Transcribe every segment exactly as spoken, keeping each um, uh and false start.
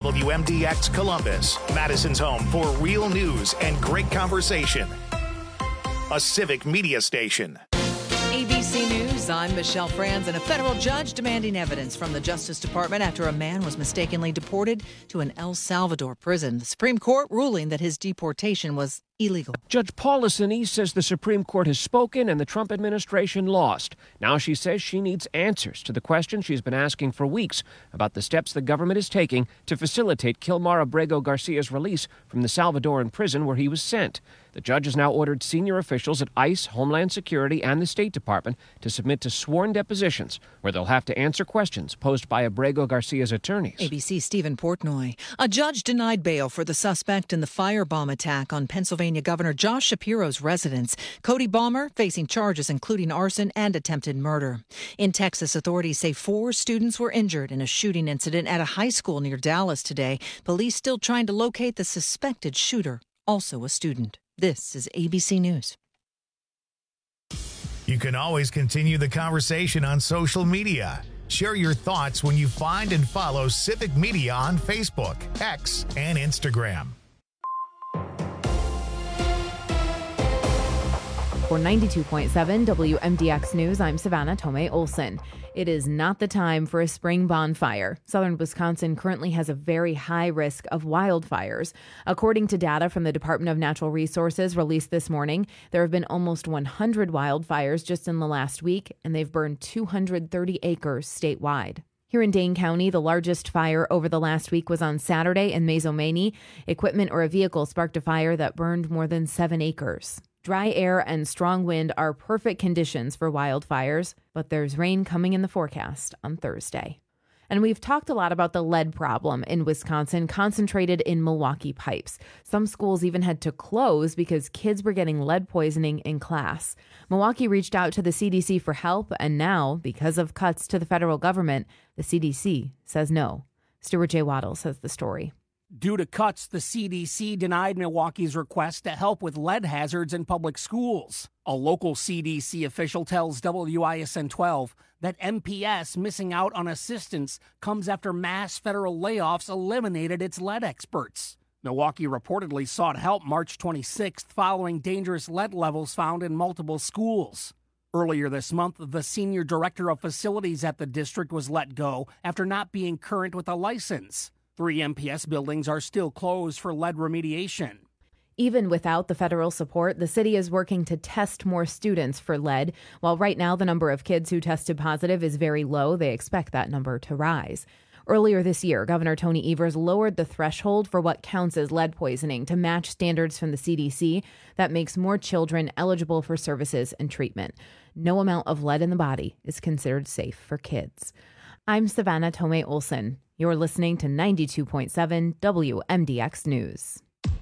W M D X Columbus, Madison's home for real news and great conversation. A civic media station. A B C News, I'm Michelle Franz, and a federal judge demanding evidence from the Justice Department after a man was mistakenly deported to an El Salvador prison. The Supreme Court ruling that his deportation was illegal. Judge Paulison says the Supreme Court has spoken and the Trump administration lost. Now she says she needs answers to the question she's been asking for weeks about the steps the government is taking to facilitate Kilmar Abrego Garcia's release from the Salvadoran prison where he was sent. The judge has now ordered senior officials at ICE, Homeland Security, and the State Department to submit to sworn depositions where they'll have to answer questions posed by Abrego Garcia's attorneys. A B C's Stephen Portnoy. A judge denied bail for the suspect in the firebomb attack on Pennsylvania Governor Josh Shapiro's residence. Cody Balmer facing charges including arson and attempted murder. In Texas, authorities say four students were injured in a shooting incident at a high school near Dallas today. Police still trying to locate the suspected shooter, also a student. This is A B C News. You can always continue the conversation on social media. Share your thoughts when you find and follow Civic Media on Facebook, X, and Instagram. For ninety-two point seven W M D X News, I'm Savannah Tomei Olson. It is not the time for a spring bonfire. Southern Wisconsin currently has a very high risk of wildfires. According to data from the Department of Natural Resources released this morning, there have been almost one hundred wildfires just in the last week, and they've burned two hundred thirty acres statewide. Here in Dane County, the largest fire over the last week was on Saturday in Mazomaney. Equipment or a vehicle sparked a fire that burned more than seven acres. Dry air and strong wind are perfect conditions for wildfires, but there's rain coming in the forecast on Thursday. And we've talked a lot about the lead problem in Wisconsin, concentrated in Milwaukee pipes. Some schools even had to close because kids were getting lead poisoning in class. Milwaukee reached out to the C D C for help, and now, because of cuts to the federal government, the C D C says no. Stuart J. Waddles has the story. Due to cuts, the C D C denied Milwaukee's request to help with lead hazards in public schools. A local C D C official tells W I S N twelve that M P S missing out on assistance comes after mass federal layoffs eliminated its lead experts. Milwaukee reportedly sought help March twenty-sixth following dangerous lead levels found in multiple schools. Earlier this month, the senior director of facilities at the district was let go after not being current with a license. Three M P S buildings are still closed for lead remediation. Even without the federal support, the city is working to test more students for lead. While right now the number of kids who tested positive is very low, they expect that number to rise. Earlier this year, Governor Tony Evers lowered the threshold for what counts as lead poisoning to match standards from the C D C that makes more children eligible for services and treatment. No amount of lead in the body is considered safe for kids. I'm Savannah Tomei Olson. You're listening to ninety-two point seven W M D X News.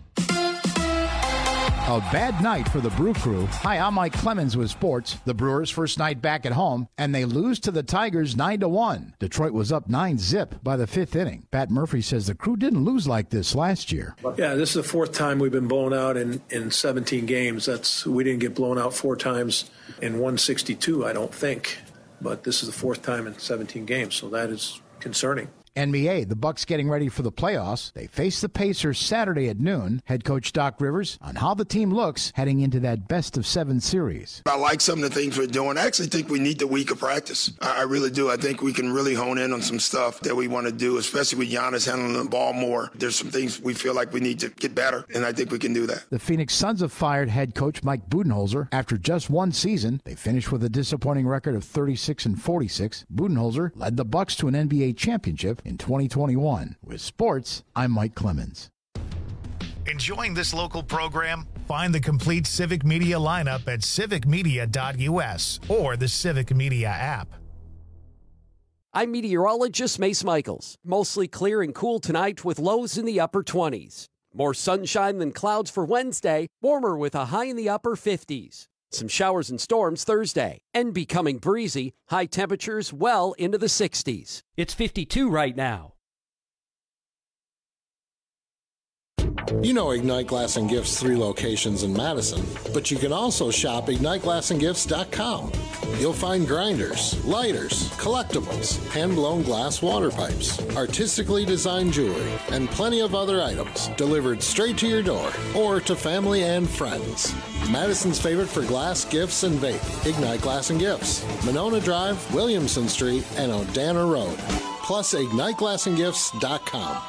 A bad night for the Brew Crew. Hi, I'm Mike Clemens with sports. The Brewers' first night back at home, and they lose to the Tigers nine to one. Detroit was up nine zip by the fifth inning. Pat Murphy says the Crew didn't lose like this last year. Yeah, this is the fourth time we've been blown out in, in seventeen games. That's we didn't get blown out four times in one sixty-two, I don't think. But this is the fourth time in seventeen games, so that is concerning. N B A, the Bucks getting ready for the playoffs. They face the Pacers Saturday at noon. Head coach Doc Rivers on how the team looks heading into that best of seven series. I like some of the things we're doing. I actually think we need the week of practice. I really do. I think we can really hone in on some stuff that we want to do, especially with Giannis handling the ball more. There's some things we feel like we need to get better, and I think we can do that. The Phoenix Suns have fired head coach Mike Budenholzer after just one season. They finished with a disappointing record of thirty-six and forty-six. Budenholzer led the Bucks to an N B A championship in twenty twenty-one. With sports, I'm Mike Clemens. Enjoying this local program? Find the complete Civic Media lineup at civic media dot u s or the Civic Media app. I'm meteorologist Mace Michaels. Mostly clear and cool tonight with lows in the upper twenties. More sunshine than clouds for Wednesday, warmer with a high in the upper fifties. Some showers and storms Thursday, and becoming breezy, high temperatures well into the sixties. It's fifty-two right now. You know Ignite Glass and Gifts' three locations in Madison, but you can also shop ignite glass and gifts dot com. You'll find grinders, lighters, collectibles, hand-blown glass water pipes, artistically designed jewelry, and plenty of other items delivered straight to your door or to family and friends. Madison's favorite for glass, gifts, and vape, Ignite Glass and Gifts, Monona Drive, Williamson Street, and Odana Road. Plus ignite glass and gifts dot com.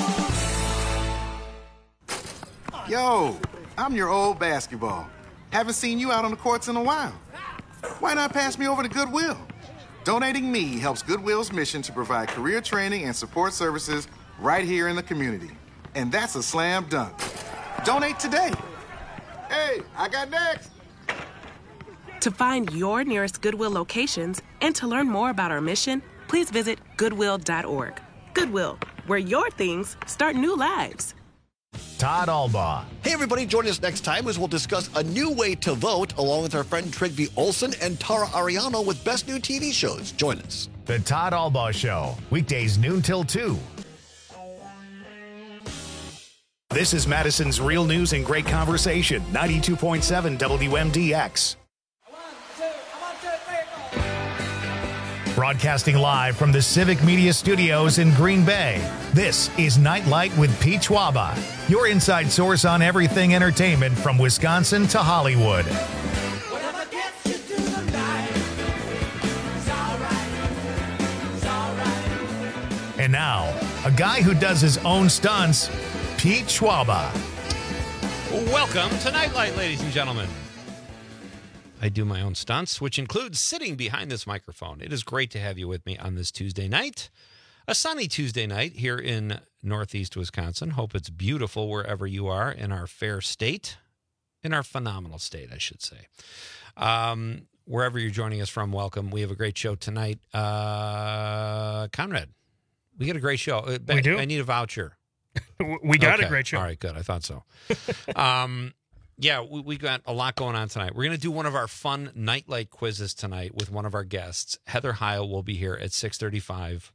Yo, I'm your old basketball. Haven't seen you out on the courts in a while. Why not pass me over to Goodwill? Donating me helps Goodwill's mission to provide career training and support services right here in the community. And that's a slam dunk. Donate today. Hey, I got next. To find your nearest Goodwill locations and to learn more about our mission, please visit goodwill dot org. Goodwill, where your things start new lives. Todd Albaugh. Hey, everybody, join us next time as we'll discuss a new way to vote along with our friend Trygve Olsen and Tara Ariano with Best New T V Shows. Join us. The Todd Albaugh Show, weekdays noon till two. This is Madison's Real News and Great Conversation, ninety-two point seven W M D X. Broadcasting live from the Civic Media Studios in Green Bay, this is Nightlight with Pete Schwaba, your inside source on everything entertainment from Wisconsin to Hollywood. And now, a guy who does his own stunts, Pete Schwaba. Welcome to Nightlight, ladies and gentlemen. I do my own stunts, which includes sitting behind this microphone. It is great to have you with me on this Tuesday night, a sunny Tuesday night here in Northeast Wisconsin. Hope it's beautiful wherever you are in our fair state, in our phenomenal state, I should say. Um, wherever you're joining us from, welcome. We have a great show tonight. Uh, Conrad, we got a great show. We do? I need a voucher. We got okay. a great show. All right, good. I thought so. um, yeah, we, we got a lot going on tonight. We're going to do one of our fun nightlight quizzes tonight with one of our guests. Heather Heil will be here at six thirty-five.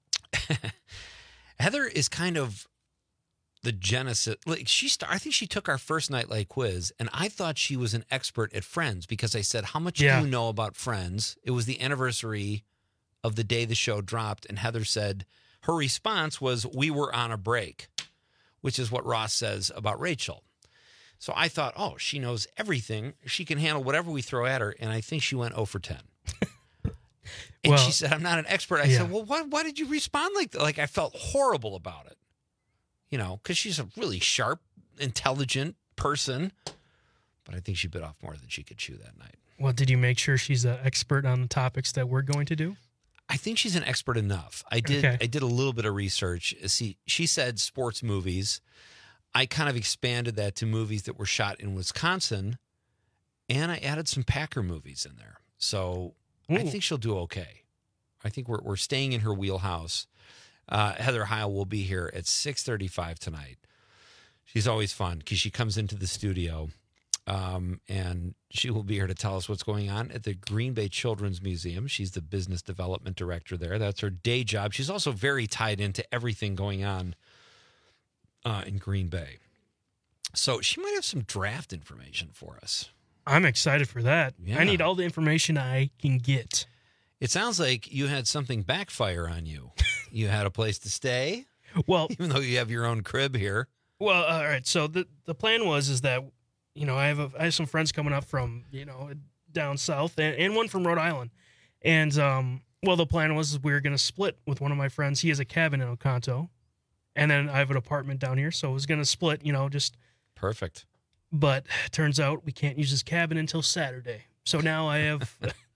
Heather is kind of the genesis. Like she, start, I think she took our first nightlight quiz, and I thought she was an expert at Friends because I said, "How much yeah. do you know about Friends?" It was the anniversary of the day the show dropped, and Heather said her response was, "We were on a break," which is what Ross says about Rachel. So I thought, oh, she knows everything. She can handle whatever we throw at her. And I think she went oh for ten. And well, she said, I'm not an expert. I yeah. said, well, why, why did you respond like that? Like, I felt horrible about it. You know, because she's a really sharp, intelligent person. But I think she bit off more than she could chew that night. Well, did you make sure she's an expert on the topics that we're going to do? I think she's an expert enough. I did okay. I did a little bit of research. See, she said sports movies. I kind of expanded that to movies that were shot in Wisconsin, and I added some Packer movies in there. So Ooh. I think she'll do okay. I think we're we're staying in her wheelhouse. Uh, Heather Heil will be here at six thirty-five tonight. She's always fun because she comes into the studio, um, and she will be here to tell us what's going on at the Green Bay Children's Museum. She's the business development director there. That's her day job. She's also very tied into everything going on Uh, in Green Bay. So she might have some draft information for us. I'm excited for that. Yeah. I need all the information I can get. It sounds like you had something backfire on you. You had a place to stay? Well, even though you have your own crib here. Well, all right. So the the plan was is that, you know, I have a, I have some friends coming up from, you know, down south and, and one from Rhode Island. And, um, well, the plan was we were going to split with one of my friends. He has a cabin in Oconto. And then I have an apartment down here, so I was going to split, you know, just... Perfect. But turns out we can't use this cabin until Saturday. So now I have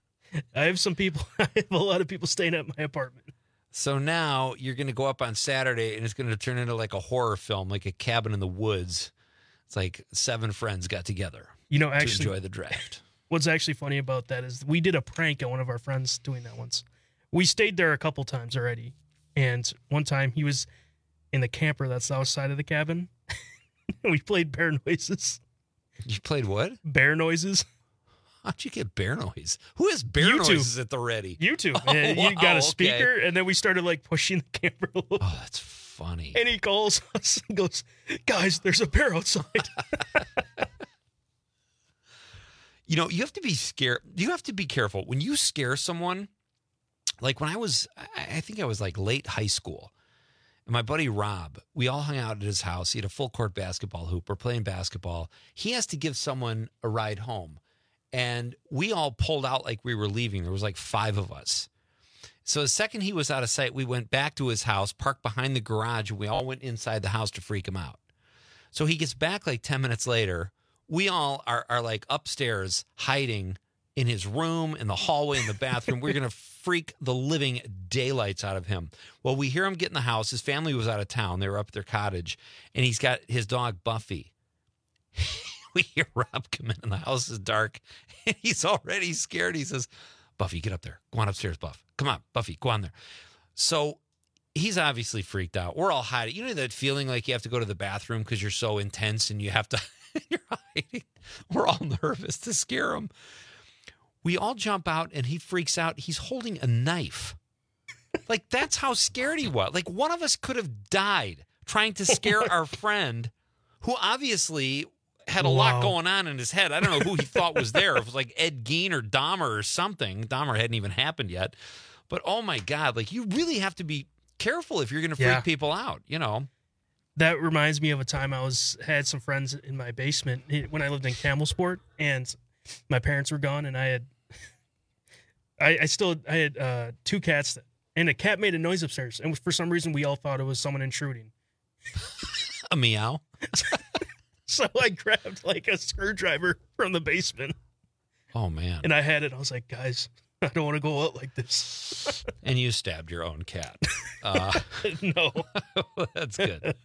I have some people, I have a lot of people staying at my apartment. So now you're going to go up on Saturday, and it's going to turn into like a horror film, like a cabin in the woods. It's like seven friends got together you know, actually, to enjoy the draft. What's actually funny about that is we did a prank on one of our friends doing that once. We stayed there a couple times already, and one time he was... in the camper that's outside of the cabin. We played bear noises. You played what? Bear noises. How'd you get bear noise? Who has bear YouTube. noises at the ready? YouTube. Oh, and wow, you got a speaker, okay. and then we started like pushing the camper a little. Oh, that's funny. And he calls us and goes, guys, there's a bear outside. You know, you have to be scared. You have to be careful when you scare someone. Like when I was, I think I was like late high school. And my buddy Rob, we all hung out at his house. He had a full court basketball hoop. We're playing basketball. He has to give someone a ride home. And we all pulled out like we were leaving. There was like five of us. So the second he was out of sight, we went back to his house, parked behind the garage, and we all went inside the house to freak him out. So he gets back like ten minutes later. We all are, are like upstairs hiding in his room, in the hallway, in the bathroom. We're going to freak the living daylights out of him. Well, we hear him get in the house. His family was out of town. They were up at their cottage, and he's got his dog, Buffy. We hear Rob come in, and the house is dark, and he's already scared. He says, Buffy, get up there. Go on upstairs, Buff. Come on, Buffy, go on there. So he's obviously freaked out. We're all hiding. You know that feeling like you have to go to the bathroom because you're so intense and you have to, you're hiding. We're all nervous to scare him. We all jump out, and he freaks out. He's holding a knife. Like, that's how scared he was. Like, one of us could have died trying to scare our friend, who obviously had a wow. lot going on in his head. I don't know who he thought was there. It was like Ed Gein or Dahmer or something. Dahmer hadn't even happened yet. But, oh, my God, like, you really have to be careful if you're going to freak yeah. people out, you know. That reminds me of a time I was had some friends in my basement when I lived in Camelsport, and my parents were gone, and I had I, I still I had uh, two cats, and a cat made a noise upstairs, and for some reason we all thought it was someone intruding. A meow. So I grabbed like a screwdriver from the basement. Oh man! And I had it. I was like, guys, I don't want to go out like this. And you stabbed your own cat. Uh, no, that's good.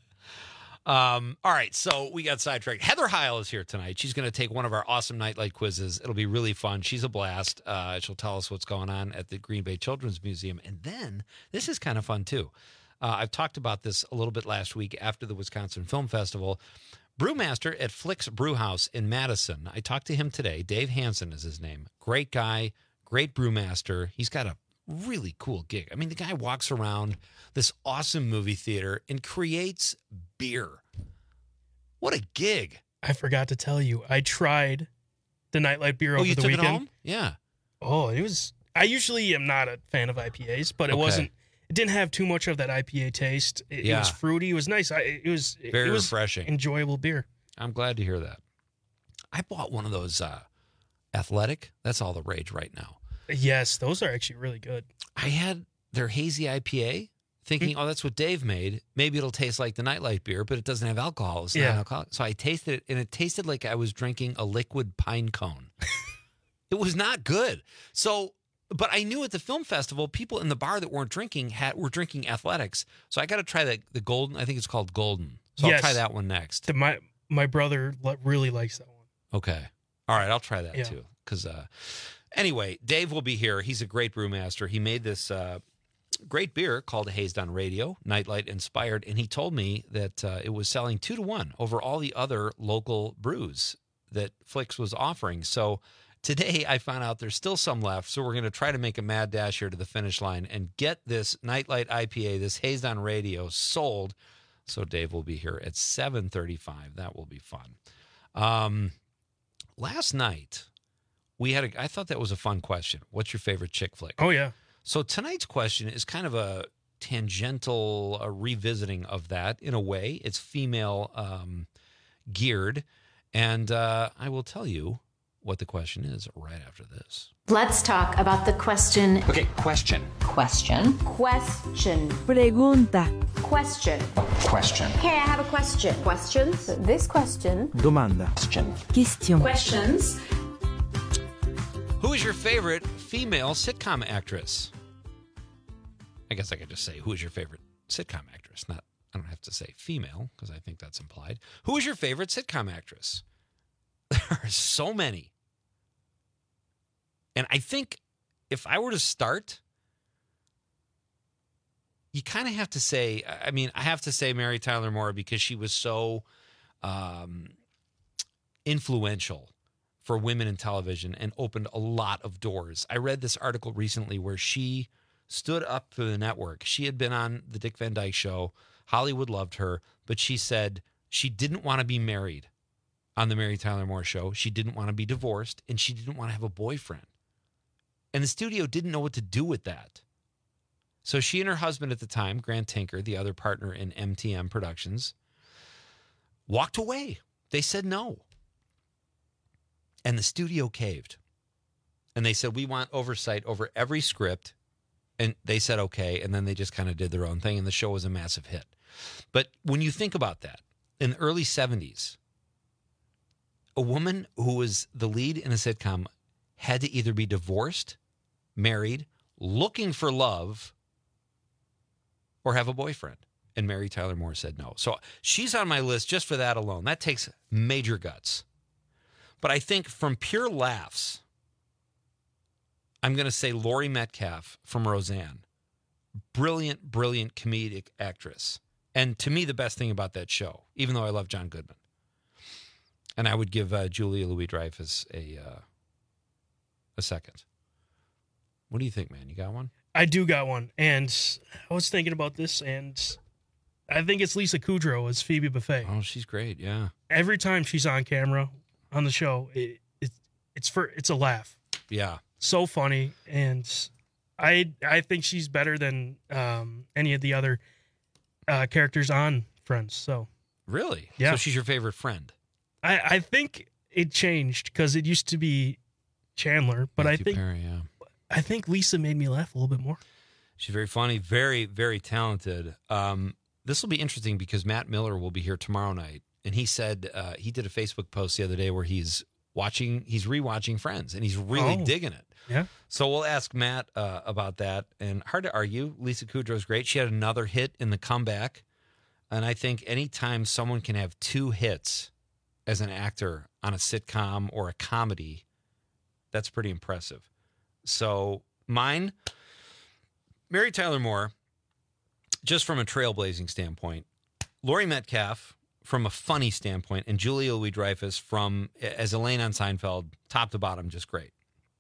Um, all right, so we got sidetracked. Heather Heil is here tonight. She's going to take one of our awesome Nightlight quizzes. It'll be really fun. She's a blast. Uh, she'll tell us what's going on at the Green Bay Children's Museum. And then, this is kind of fun, too. Uh, I've talked about this a little bit last week after the Wisconsin Film Festival. Brewmaster at Flick's Brewhouse in Madison. I talked to him today. Dave Hansen is his name. Great guy, great brewmaster. He's got a really cool gig. I mean, the guy walks around this awesome movie theater and creates beer. What a gig. I forgot to tell you, I tried the Nightlight beer oh, over you the took weekend. It home? Yeah. Oh, it was, I usually am not a fan of I P As, but it okay. wasn't, it didn't have too much of that I P A taste. It, yeah. it was fruity. It was nice. I, it was very it was refreshing. Enjoyable beer. I'm glad to hear that. I bought one of those uh, Athletic. That's all the rage right now. Yes, those are actually really good. I had their hazy I P A, thinking, mm-hmm. oh, that's what Dave made. Maybe it'll taste like the Nightlight beer, but it doesn't have alcohol. It's yeah. not alcoholic. So I tasted it, and it tasted like I was drinking a liquid pine cone. It was not good. So, but I knew at the film festival, people in the bar that weren't drinking had were drinking Athletics. So I got to try the the Golden. I think it's called Golden. So yes. I'll try that one next. The, my my brother really likes that one. Okay. All right, I'll try that yeah. too. Because uh, anyway, Dave will be here. He's a great brewmaster. He made this uh, great beer called Hazed on Radio, Nightlight inspired, and he told me that uh, it was selling two to one over all the other local brews that Flicks was offering. So today I found out there's still some left, so we're going to try to make a mad dash here to the finish line and get this Nightlight I P A, this Hazed on Radio, sold. So Dave will be here at seven thirty-five. That will be fun. Um, last night, we had a, I thought that was a fun question. What's your favorite chick flick? Oh, yeah. So tonight's question is kind of a tangential a revisiting of that in a way. It's female um, geared. And uh, I will tell you what the question is right after this. Let's talk about the question. Okay, question. Question. Question. Pregunta. Question. Question. Hey, I have a question. Questions? This question. Domanda. Question. Question. Questions. Who is your favorite female sitcom actress? I guess I could just say, who is your favorite sitcom actress? Not, I don't have to say female, because I think that's implied. Who is your favorite sitcom actress? There are so many. And I think if I were to start, you kind of have to say, I mean, I have to say Mary Tyler Moore because she was so um, influential for women in television and opened a lot of doors. I read this article recently where she stood up for the network. She had been on the Dick Van Dyke Show, Hollywood loved her, but she said she didn't want to be married on the Mary Tyler Moore Show. She didn't want to be divorced, and she didn't want to have a boyfriend. And the studio didn't know what to do with that. So she and her husband at the time, Grant Tinker, the other partner in M T M Productions, walked away. They said no. And the studio caved. And they said, we want oversight over every script. And they said, okay. And then they just kind of did their own thing. And the show was a massive hit. But when you think about that, in the early seventies, a woman who was the lead in a sitcom had to either be divorced, married, looking for love, or have a boyfriend. And Mary Tyler Moore said no. So she's on my list just for that alone. That takes major guts. But I think from pure laughs, I'm going to say Laurie Metcalf from Roseanne. Brilliant, brilliant comedic actress. And to me, the best thing about that show, even though I love John Goodman. And I would give uh, Julia Louis-Dreyfus a, uh, a second. What do you think, man? You got one? I do got one. And I was thinking about this, and I think it's Lisa Kudrow as Phoebe Buffay. Oh, she's great, yeah. Every time she's on camera on the show, it, it it's for it's a laugh. Yeah. So funny, and I I think she's better than um, any of the other uh, characters on Friends. So Really? Yeah. So she's your favorite friend? I, I think it changed because it used to be Chandler, but Matthew I think Perry, yeah. I think Lisa made me laugh a little bit more. She's very funny, very, very talented. Um, this will be interesting because Matt Miller will be here tomorrow night, and he said uh, he did a Facebook post the other day where he's watching, he's rewatching Friends, and he's really Oh. digging it. Yeah. So we'll ask Matt uh, about that. And hard to argue, Lisa Kudrow's great. She had another hit in The Comeback, and I think anytime someone can have two hits as an actor on a sitcom or a comedy, that's pretty impressive. So mine, Mary Tyler Moore, just from a trailblazing standpoint, Laurie Metcalf from a funny standpoint, and Julia Louis-Dreyfus from, as Elaine on Seinfeld, top to bottom, just great.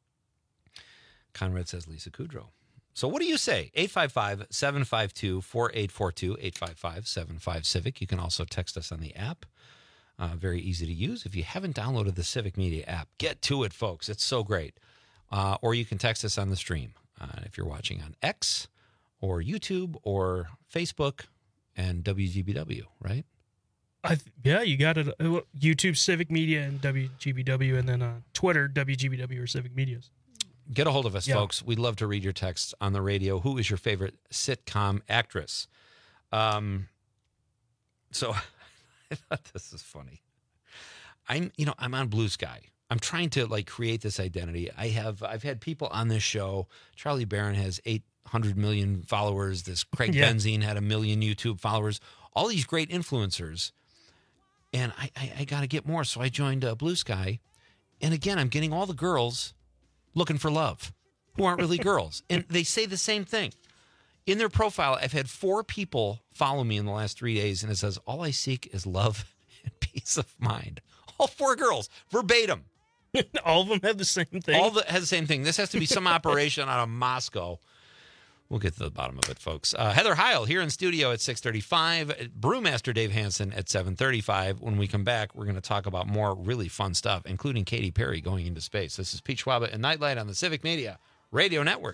Conrad says Lisa Kudrow. So what do you say? eight five five, seven five two, four eight four two, eight five five, seven five, Civic. You can also text us on the app. Uh, very easy to use. If you haven't downloaded the Civic Media app, get to it, folks. It's so great. Uh, or you can text us on the stream uh, if you're watching on X or YouTube or Facebook and W G B W, right? I th- yeah, you got it. Uh, YouTube, Civic Media, and W G B W, and then uh, Twitter, W G B W or Civic Medias. Get a hold of us, Yeah. folks. We'd love to read your texts on the radio. Who is your favorite sitcom actress? Um, so I thought this is funny. I'm, you know, I'm on Blue Sky. I'm trying to like create this identity. I have, I've had people on this show. Charlie Barron has eight hundred million followers. This Craig Yeah. Benzine had a million YouTube followers. All these great influencers. And I, I, I got to get more. So I joined uh, Blue Sky. And again, I'm getting all the girls looking for love who aren't really girls. And they say the same thing. In their profile, I've had four people follow me in the last three days, and it says, all I seek is love and peace of mind. All four girls, verbatim. All of them have the same thing. All the has the same thing. This has to be some operation out of Moscow. We'll get to the bottom of it, folks. Uh, Heather Heil here in studio at six thirty-five. Brewmaster Dave Hansen at seven thirty-five. When we come back, we're going to talk about more really fun stuff, including Katy Perry going into space. This is Pete Schwaba and Nightlight on the Civic Media Radio Network.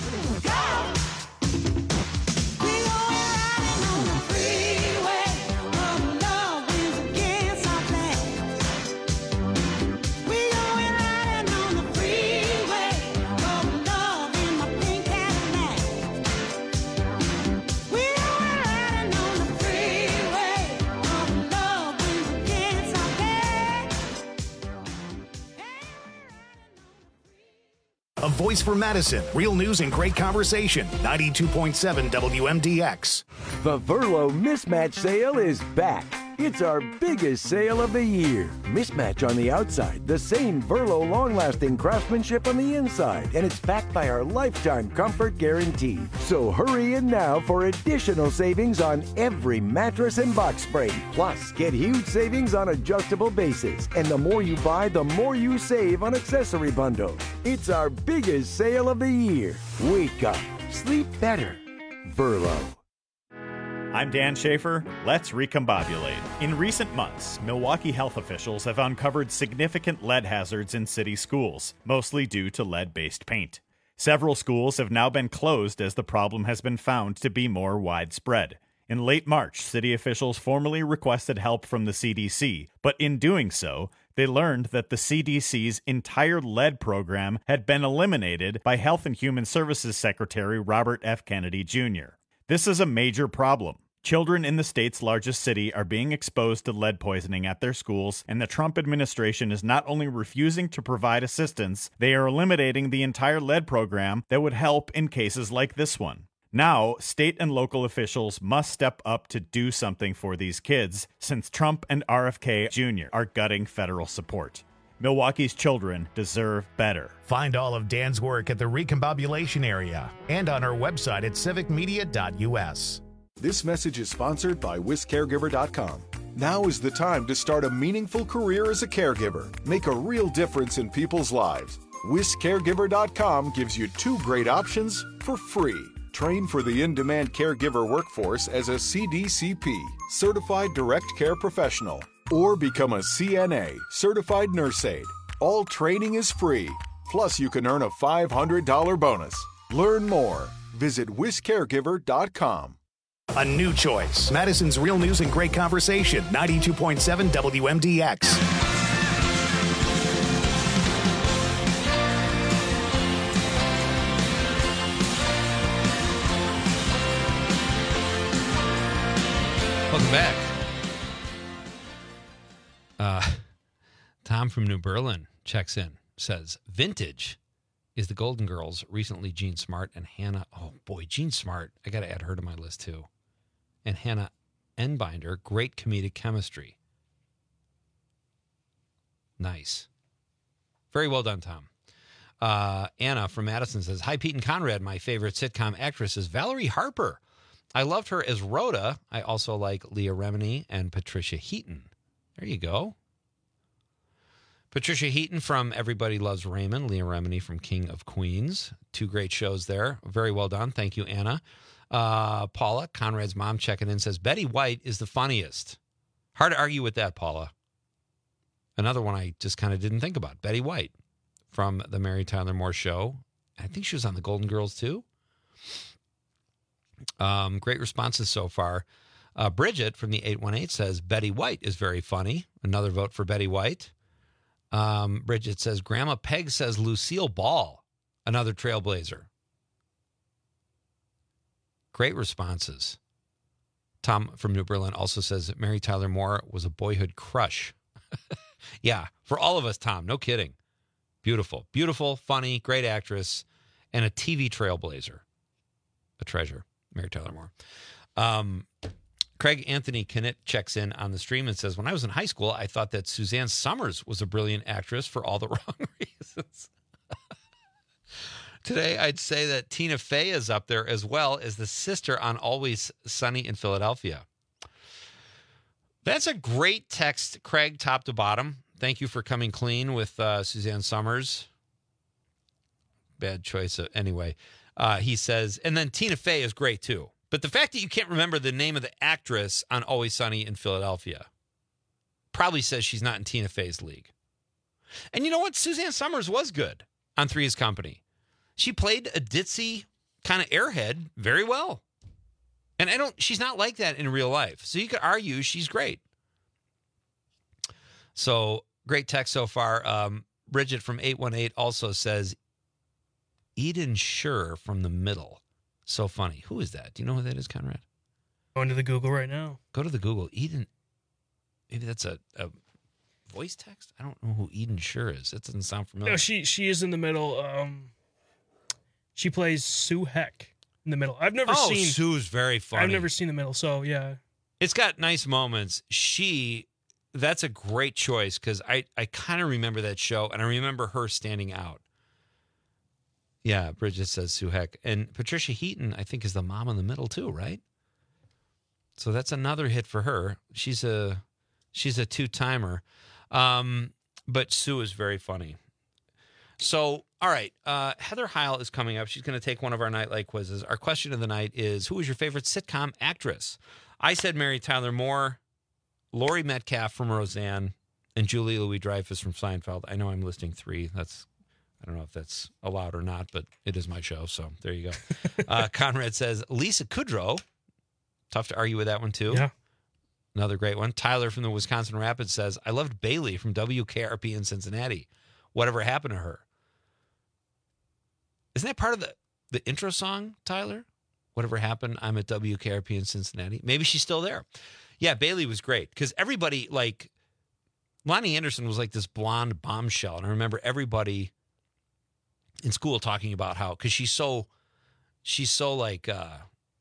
A voice for Madison. Real news and great conversation. ninety-two point seven W M D X. The Verlo Mismatch Sale is back. It's our biggest sale of the year. Mismatch on the outside, the same Verlo long-lasting craftsmanship on the inside, and it's backed by our lifetime comfort guarantee. So hurry in now for additional savings on every mattress and box spring. Plus, get huge savings on adjustable bases. And the more you buy, the more you save on accessory bundles. It's our biggest sale of the year. Wake up. Sleep better. Verlo. I'm Dan Schaefer. Let's recombobulate. In recent months, Milwaukee health officials have uncovered significant lead hazards in city schools, mostly due to lead-based paint. Several schools have now been closed as the problem has been found to be more widespread. In late March, city officials formally requested help from the C D C, but in doing so, they learned that the C D C's entire lead program had been eliminated by Health and Human Services Secretary Robert F. Kennedy Junior This is a major problem. Children in the state's largest city are being exposed to lead poisoning at their schools, and the Trump administration is not only refusing to provide assistance, they are eliminating the entire lead program that would help in cases like this one. Now, state and local officials must step up to do something for these kids, since Trump and R F K Junior are gutting federal support. Milwaukee's children deserve better. Find all of Dan's work at the Recombobulation area and on our website at civic media dot u s. This message is sponsored by whisk caregiver dot com. Now is the time to start a meaningful career as a caregiver. Make a real difference in people's lives. whisk caregiver dot com gives you two great options for free. Train for the in-demand caregiver workforce as a C D C P, Certified Direct Care Professional, or become a C N A, Certified Nurse Aide. All training is free. Plus, you can earn a five hundred dollars bonus. Learn more. Visit whisk caregiver dot com. A new choice. Madison's Real News and Great Conversation, ninety-two point seven W M D X. Welcome back. Uh, Tom from New Berlin checks in, says, Vintage is the Golden Girls, recently Jean Smart and Hannah. Oh, boy, Jean Smart. I got to add her to my list, too. And Hannah Enbinder, great comedic chemistry. Nice. Very well done, Tom. Uh, Anna from Madison says, hi, Pete and Conrad. My favorite sitcom actress is Valerie Harper. I loved her as Rhoda. I also like Leah Remini and Patricia Heaton. There you go. Patricia Heaton from Everybody Loves Raymond. Leah Remini from King of Queens. Two great shows there. Very well done. Thank you, Anna. Uh, Paula, Conrad's mom, checking in, says, Betty White is the funniest. Hard to argue with that, Paula. Another one I just kind of didn't think about. Betty White from the Mary Tyler Moore Show. I think she was on the Golden Girls, too. Um, great responses so far. Uh, Bridget from the eight one eight says, Betty White is very funny. Another vote for Betty White. Um, Bridget says, Grandma Peg says Lucille Ball. Another trailblazer. Great responses. Tom from New Berlin also says that Mary Tyler Moore was a boyhood crush. Yeah, for all of us, Tom. No kidding. Beautiful. Beautiful, funny, great actress, and a T V trailblazer. A treasure. Mary Tyler Moore. Um, Craig Anthony Knitt checks in on the stream and says, when I was in high school, I thought that Suzanne Summers was a brilliant actress for all the wrong reasons. Today, I'd say that Tina Fey is up there as well as the sister on Always Sunny in Philadelphia. That's a great text, Craig, top to bottom. Thank you for coming clean with uh, Suzanne Summers. Bad choice. Of, anyway, uh, he says, and then Tina Fey is great too. But the fact that you can't remember the name of the actress on Always Sunny in Philadelphia probably says she's not in Tina Fey's league. And you know what? Suzanne Summers was good on Three's Company. She played a ditzy kind of airhead very well. And I don't, she's not like that in real life. So you could argue she's great. So great text so far. Um, Bridget from eight one eight also says, Eden Scher from the middle. So funny. Who is that? Do you know who that is, Conrad? Going to the Google right now. Go to the Google. Eden. Maybe that's a, a voice text? I don't know who Eden Scher is. That doesn't sound familiar. No, she she is in the middle. Um, she plays Sue Heck in the middle. I've never oh, seen. Sue's very funny. I've never seen the middle, so yeah. It's got nice moments. She, that's a great choice because I, I kind of remember that show and I remember her standing out. Yeah, Bridget says Sue Heck. And Patricia Heaton, I think, is the mom in the middle too, right? So that's another hit for her. She's a she's a two-timer. Um, but Sue is very funny. So all right. Uh, Heather Heil is coming up. She's going to take one of our Nightlight quizzes. Our question of the night is, who is your favorite sitcom actress? I said Mary Tyler Moore, Laurie Metcalf from Roseanne, and Julie Louis-Dreyfus from Seinfeld. I know I'm listing three. That's I don't know if that's allowed or not, but it is my show, so there you go. uh, Conrad says Lisa Kudrow. Tough to argue with that one, too. Yeah. Another great one. Tyler from the Wisconsin Rapids says, I loved Bailey from W K R P in Cincinnati. Whatever happened to her? Isn't that part of the, the intro song, Tyler? Whatever happened, I'm at W K R P in Cincinnati. Maybe she's still there. Yeah, Bailey was great because everybody, like, Lonnie Anderson was like this blonde bombshell. And I remember everybody in school talking about how, because she's so, she's so like, uh,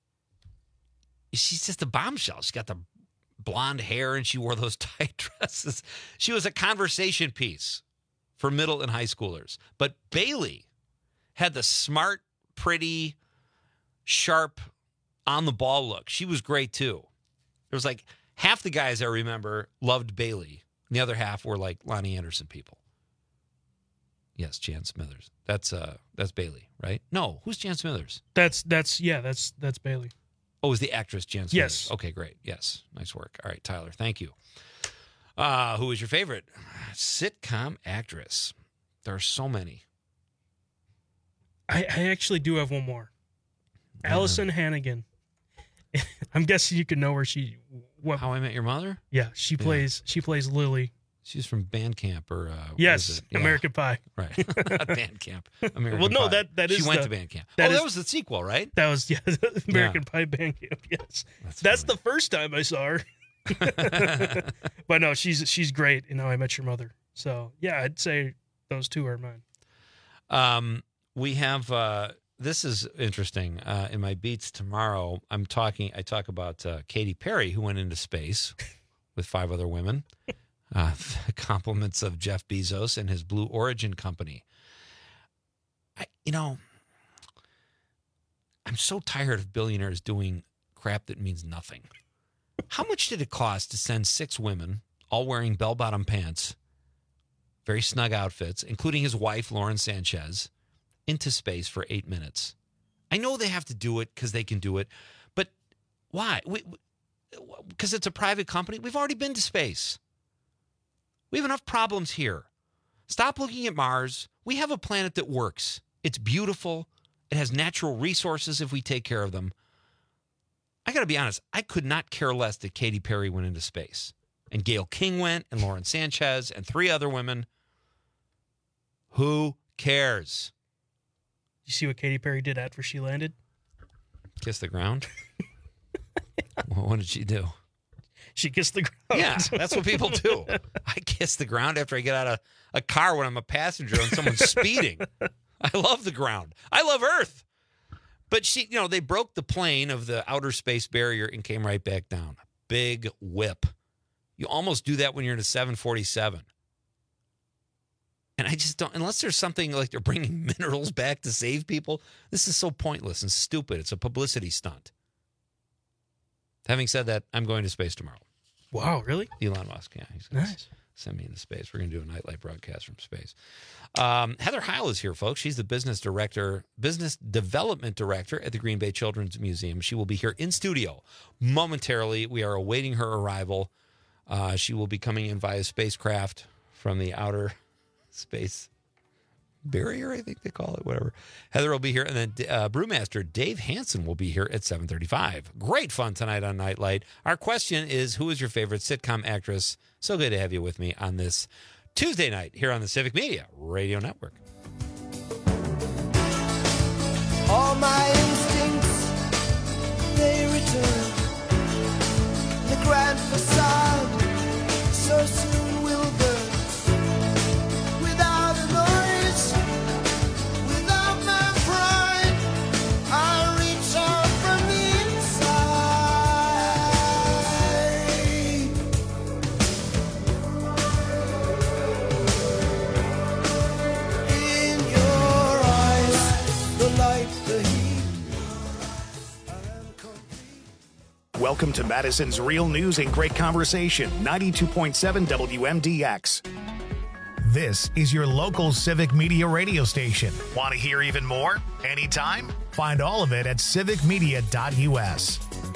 she's just a bombshell. She's got the blonde hair and she wore those tight dresses. She was a conversation piece for middle and high schoolers. But Bailey had the smart, pretty, sharp, on the ball look. She was great too. There was like half the guys I remember loved Bailey. And the other half were like Lonnie Anderson people. Yes, Jan Smithers. That's uh that's Bailey, right? No, who's Jan Smithers? That's that's yeah, that's that's Bailey. Oh, is the actress Jan Smithers? Yes. Okay, great. Yes. Nice work. All right, Tyler, thank you. Uh, who is your favorite sitcom actress? There are so many. I, I actually do have one more. Yeah. Allison Hannigan. I'm guessing you can know where she what How I Met Your Mother? Yeah, she plays yeah. she plays Lily. She's from Bandcamp or uh, yes, yeah. American Pie. Right, not Bandcamp. American well, no, Pie. that that is she went the, to Bandcamp. That oh, is, that was the sequel, right? That was yeah, American yeah. Pie Bandcamp. Yes, that's, that's the first time I saw her. But no, she's she's great in How I Met Your Mother. So yeah, I'd say those two are mine. Um, we have uh, this is interesting. Uh, in my beats tomorrow, I'm talking. I talk about uh, Katy Perry, who went into space with five other women. Uh, compliments of Jeff Bezos and his Blue Origin company. I, you know, I'm so tired of billionaires doing crap that means nothing. How much did it cost to send six women, all wearing bell-bottom pants, very snug outfits, including his wife, Lauren Sanchez, into space for eight minutes? I know they have to do it because they can do it, but why? Because it's a private company? We've already been to space. We have enough problems here. Stop looking at Mars. We have a planet that works. It's beautiful. It has natural resources if we take care of them. I got to be honest. I could not care less that Katy Perry went into space. And Gayle King went, and Lauren Sanchez, and three other women. Who cares? You see what Katy Perry did after she landed? Kiss the ground? Well, what did she do? She kissed the ground. Yeah, that's what people do. I kiss the ground after I get out of a car when I'm a passenger and someone's speeding. I love the ground. I love Earth. But she, you know, they broke the plane of the outer space barrier and came right back down. Big whip. You almost do that when you're in a seven forty-seven. And I just don't, unless there's something like they're bringing minerals back to save people, this is so pointless and stupid. It's a publicity stunt. Having said that, I'm going to space tomorrow. Wow, really? Elon Musk, yeah. He's going nice. to send me into space. We're going to do a nightlight broadcast from space. Um, Heather Heil is here, folks. She's the business director, business development director at the Green Bay Children's Museum. She will be here in studio momentarily. We are awaiting her arrival. Uh, she will be coming in via spacecraft from the outer space barrier, I think they call it, whatever. Heather will be here, and then uh, brewmaster Dave Hansen will be here at seven thirty-five. Great fun tonight on Nightlight. Our question is, who is your favorite sitcom actress? So good to have you with me on this Tuesday night here on the Civic Media Radio Network. All my instincts, they return. The grand facade so soon will burn. Welcome to Madison's Real News and Great Conversation, ninety-two point seven W M D X. This is your local Civic Media radio station. Want to hear even more? Anytime? Find all of it at civic media dot u s.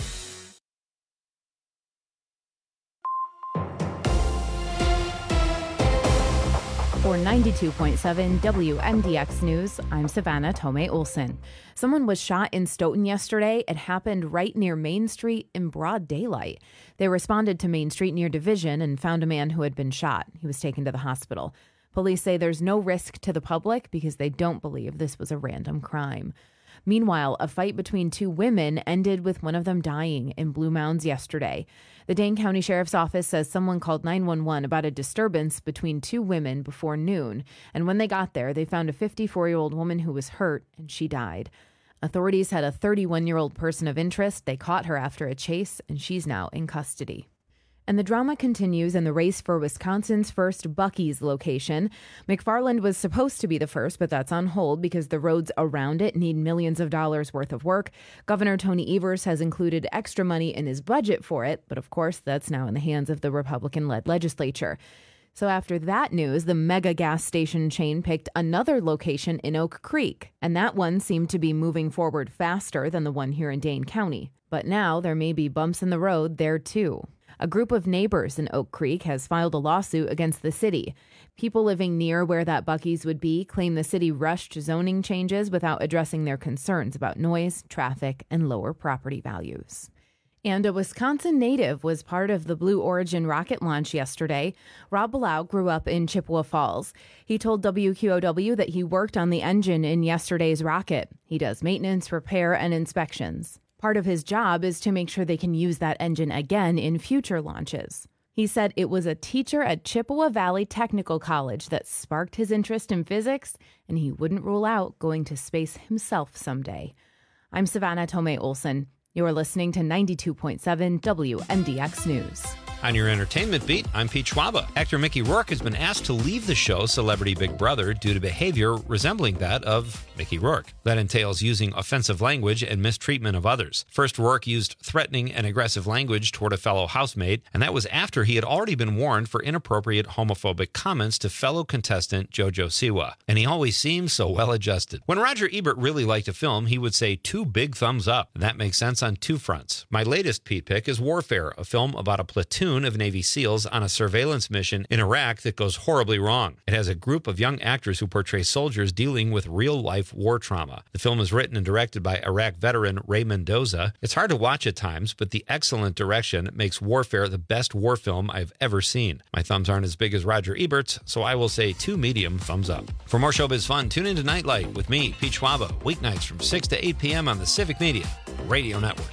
For ninety-two point seven W M D X News, I'm Savannah Tomei Olson. Someone was shot in Stoughton yesterday. It happened right near Main Street in broad daylight. They responded to Main Street near Division and found a man who had been shot. He was taken to the hospital. Police say there's no risk to the public because they don't believe this was a random crime. Meanwhile, a fight between two women ended with one of them dying in Blue Mounds yesterday. The Dane County Sheriff's Office says someone called nine one one about a disturbance between two women before noon. And when they got there, they found a fifty-four-year-old woman who was hurt, and she died. Authorities had a thirty-one-year-old person of interest. They caught her after a chase, and she's now in custody. And the drama continues in the race for Wisconsin's first Buc-ee's location. McFarland was supposed to be the first, but that's on hold because the roads around it need millions of dollars worth of work. Governor Tony Evers has included extra money in his budget for it, but of course that's now in the hands of the Republican-led legislature. So after that news, the mega gas station chain picked another location in Oak Creek, and that one seemed to be moving forward faster than the one here in Dane County. But now there may be bumps in the road there too. A group of neighbors in Oak Creek has filed a lawsuit against the city. People living near where that Buc-ee's would be claim the city rushed zoning changes without addressing their concerns about noise, traffic, and lower property values. And a Wisconsin native was part of the Blue Origin rocket launch yesterday. Rob Balau grew up in Chippewa Falls. He told W Q O W that he worked on the engine in yesterday's rocket. He does maintenance, repair, and inspections. Part of his job is to make sure they can use that engine again in future launches. He said it was a teacher at Chippewa Valley Technical College that sparked his interest in physics, and he wouldn't rule out going to space himself someday. I'm Savannah Tomei Olson. You're listening to ninety-two point seven W M D X News. On your entertainment beat, I'm Pete Schwaba. Actor Mickey Rourke has been asked to leave the show Celebrity Big Brother due to behavior resembling that of Mickey Rourke. That entails using offensive language and mistreatment of others. First, Rourke used threatening and aggressive language toward a fellow housemate, and that was after he had already been warned for inappropriate homophobic comments to fellow contestant JoJo Siwa. And he always seems so well-adjusted. When Roger Ebert really liked a film, he would say two big thumbs up. And that makes sense on two fronts. My latest Pete pick is Warfare, a film about a platoon of Navy SEALs on a surveillance mission in Iraq that goes horribly wrong. It has a group of young actors who portray soldiers dealing with real-life war trauma. The film is written and directed by Iraq veteran Ray Mendoza. It's hard to watch at times, but the excellent direction makes Warfare the best war film I've ever seen. My thumbs aren't as big as Roger Ebert's, so I will say two medium thumbs up. For more showbiz fun, tune into Nightlight with me, Pete Schwaba, weeknights from six to eight p.m. on the Civic Media Radio Network.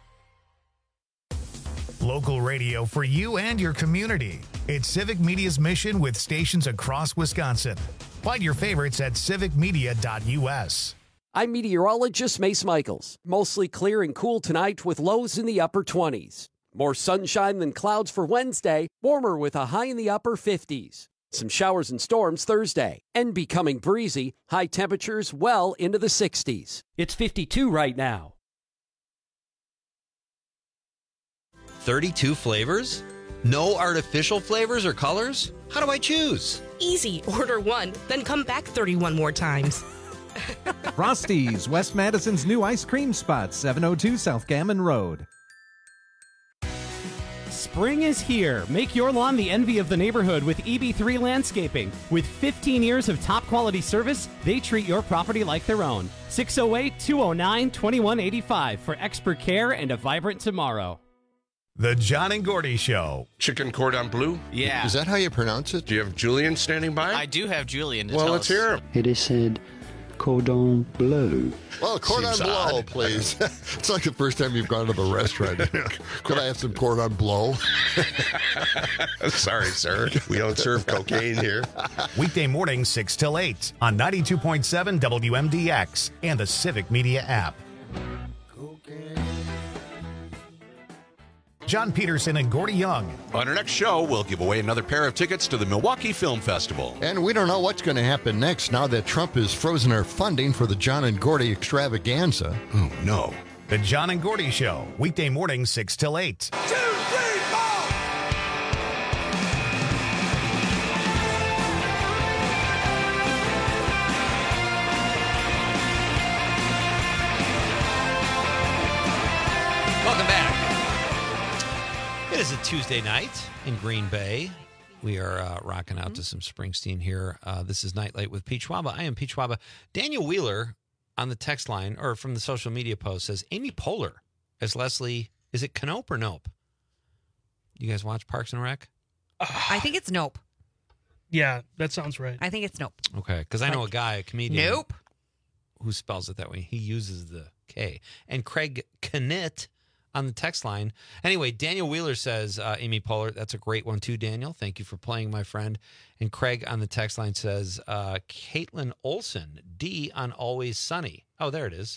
Local radio for you and your community. It's Civic Media's mission with stations across Wisconsin. Find your favorites at civic media dot u s. I'm meteorologist Mace Michaels. Mostly clear and cool tonight with lows in the upper twenties. More sunshine than clouds for Wednesday, warmer with a high in the upper fifties. Some showers and storms Thursday, and becoming breezy, high temperatures well into the sixties. It's fifty-two right now. thirty-two flavors? No artificial flavors or colors? How do I choose? Easy. Order one, then come back thirty-one more times. Frosty's, West Madison's new ice cream spot, seven oh two South Gammon Road. Spring is here. Make your lawn the envy of the neighborhood with E B three Landscaping. With fifteen years of top quality service, they treat your property like their own. six oh eight, two oh nine, two one eight five for expert care and a vibrant tomorrow. The John and Gordy Show. Chicken cordon bleu? Yeah. Is that how you pronounce it? Do you have Julian standing by? I do have Julian to Well, tell let's us. hear him. It is said cordon bleu. Well, cordon Seems bleu, odd. please. It's like the first time you've gone to the restaurant. Could I have some cordon bleu? Sorry, sir. We don't serve cocaine here. Weekday morning, six till eight on ninety-two point seven W M D X and the Civic Media app. John Peterson and Gordy Young. On our next show, we'll give away another pair of tickets to the Milwaukee Film Festival. And we don't know what's going to happen next now that Trump has frozen our funding for the John and Gordy extravaganza. Oh, no. The John and Gordy Show, weekday morning, six till eight. Two, three, four. Tuesday night in Green Bay. We are uh, rocking out mm-hmm. to some Springsteen here. Uh, this is Nightlight with Pete Schwaba. I am Pete Schwaba. Daniel Wheeler on the text line, or from the social media post, says Amy Poehler as Leslie. Is it Knope or Nope? You guys watch Parks and Rec? I think it's Nope. Yeah, that sounds right. I think it's Nope. Okay, because I know Like, a guy, a comedian. Nope. Who spells it that way. He uses the K. And Craig Knit on the text line. Anyway, Daniel Wheeler says, uh, Amy Poehler, that's a great one too, Daniel. Thank you for playing, my friend. And Craig on the text line says, uh, Caitlin Olsen, D on Always Sunny. Oh, there it is.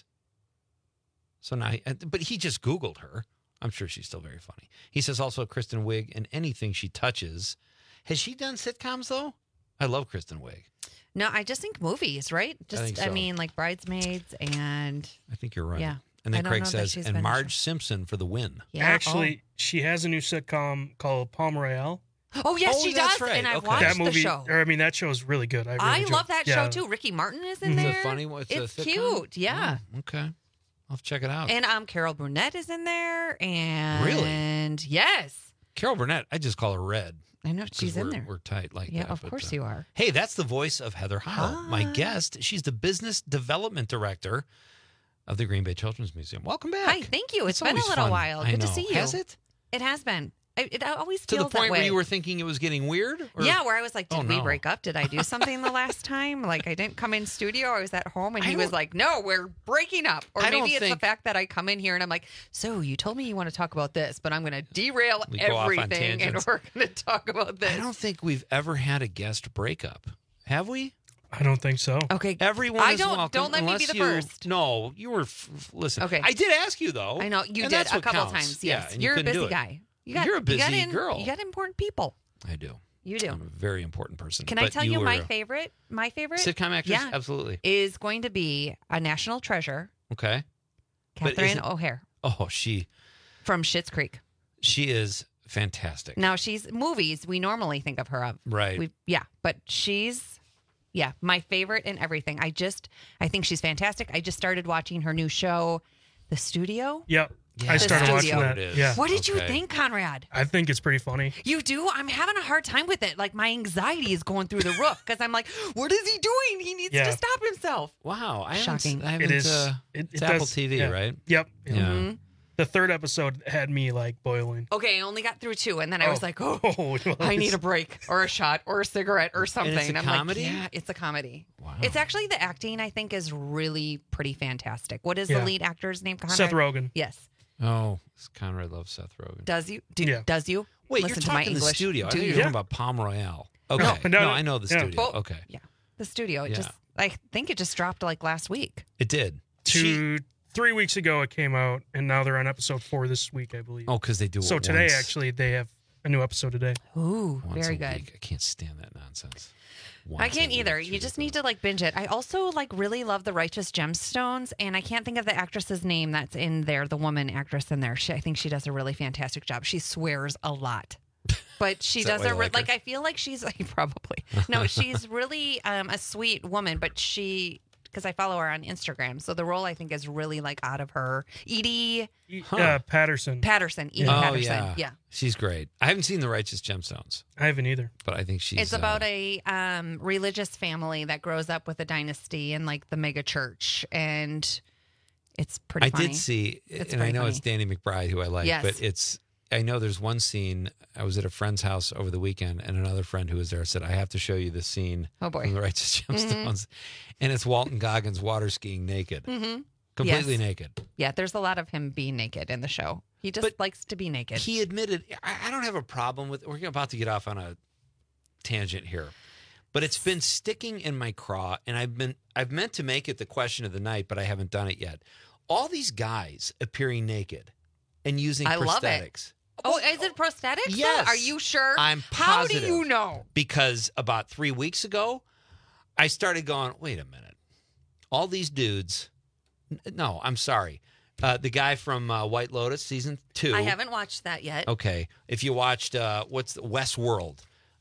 So now, he, but he just Googled her. I'm sure she's still very funny. He says also Kristen Wiig and anything she touches. Has she done sitcoms, though? I love Kristen Wiig. No, I just think movies, right? Just, I, think I so. mean, like Bridesmaids and... I think you're right. Yeah. And then I don't Craig know that says, she's and been- Marge Simpson for the win. Yeah. Actually, she has a new sitcom called Palm Royale. Oh, yes, Oh, she that's does. right. And I've Okay. watched that movie, the show. or I mean, that show is really good. I, really I enjoy love it. that Yeah. show, too. Ricky Martin is in It's there. a funny one. It's, It's a sitcom? cute, yeah. Oh, okay. I'll have to check it out. And um, Carol Burnett is in there. And Really? yes. Carol Burnett, I just call her Red. I know 'cause she's in we're- there. We're tight like Yeah, that. of but, course uh, you are. Hey, that's the voice of Heather Howell, my guest. She's the business development director of the Green Bay Children's Museum. Welcome back. Hi, thank you. It's It's been a always little fun. while. I Good to know. see you. Has it? It has been. It, it always To feels the point that way. where you were thinking it was getting weird? Or- Yeah, where I was like, did Oh, we no. break up? Did I do something the last time? Like, I didn't come in studio. I was at home, and I he was don't- like, no, we're breaking up. Or I don't maybe it's the think- fact that I come in here, and I'm like, so you told me you want to talk about this, but I'm going to derail We go off on everything, and tangents. we're going to talk about this. I don't think we've ever had a guest breakup. Have we? I don't think so. Okay. Everyone I is don't- welcome. don't let me be unless the you- first. No, you were. F- f- listen. Okay. I did ask you though. I know you and did that's a what couple counts. times. Yeah, Yes, and you you're a couldn't do busy it. guy. You got, You're a busy you got in- girl. You got important people. I do. You do. I'm a very important person. Can I But tell you, my were a favorite? My favorite sitcom actress? Yeah, Absolutely. is going to be a national treasure, Okay. But Catherine isn't- O'Hare Oh, she from Schitt's Creek. she is fantastic. Now she's movies we normally think of her of. Right. We yeah, but she's yeah, my favorite in everything. I just I think she's fantastic. I just started watching her new show, The Studio. Yep. Yeah, I The started watching Studio. that. Yeah. What did you Okay. think, Conrad? I think it's pretty funny. You do? I'm having a hard time with it. Like my anxiety is going through the roof because I'm like, what is he doing? He needs Yeah. to stop himself. Wow. I Shocking. Haven't, I haven't, It is. Uh, it, it's it Apple does- T V, yeah. right? Yep. Yeah. Mm-hmm. The third episode had me like boiling. Okay, I only got through two, and then I was Oh. like, oh, Oh, well, I need it's- a break or a shot or a cigarette or something. it's a I'm comedy? like, yeah, it's a comedy. Wow. It's actually the acting, I think, is really pretty fantastic. What is Yeah. the lead actor's name? Conrad? Seth Rogen. Yes. Oh, Conrad loves Seth Rogen. Does you? Do, Yeah. Does you? Wait, Listen you're to my talking the English. studio. I Do think you? you're talking about Palm Royale. Okay. No, No, no, I know the yeah. studio. Well, okay. Yeah. The studio. It Yeah. just, I think it just dropped like last week. It did. Two, three weeks ago it came out, and now they're on episode four this week, I believe. Oh, because they do it so today, once- actually, they have a new episode today. Ooh, once very a good. week. I can't stand that nonsense. I Once a can't week. either. It's You just ridiculous. need to like binge it. I also like really love the Righteous Gemstones, and I can't think of the actress's name that's in there. The woman actress in there. She, I think she does a really fantastic job. She swears a lot, but she Is that does why a you re- like like. her? I feel like she's like probably no. She's really um, a sweet woman, but she because I follow her on Instagram, so the role I think is really like out of her. Edie Huh. Uh, Patterson. Patterson. Edie Oh, Patterson. yeah. yeah. She's great. I haven't seen The Righteous Gemstones, I haven't either. but I think she's. It's about uh, a um, religious family that grows up with a dynasty in like the mega church, and it's pretty. I funny. did see, It's and I pretty know it's funny. Danny McBride who I like, Yes. but it's. I know there's one scene. I was at a friend's house over the weekend, and another friend who was there said, "I have to show you this scene Oh, boy. from The Righteous Gemstones," and it's Walton Goggins water skiing naked, Mm-hmm. completely Yes. naked. Yeah, there's a lot of him being naked in the show. He just But likes to be naked. He admitted, I, I don't have a problem with. We're about to get off on a tangent here, but it's been sticking in my craw, and I've been I've meant to make it the question of the night, but I haven't done it yet. All these guys appearing naked and using I love it. prosthetics. Oh, is it prosthetics? though? Yes. Are you sure? I'm How do positive. you know? Because about three weeks ago, I started going, wait a minute. All these dudes. n- No, I'm sorry. Uh, the guy from uh, White Lotus season two. I haven't watched that yet. Okay. If you watched, uh, what's the Westworld?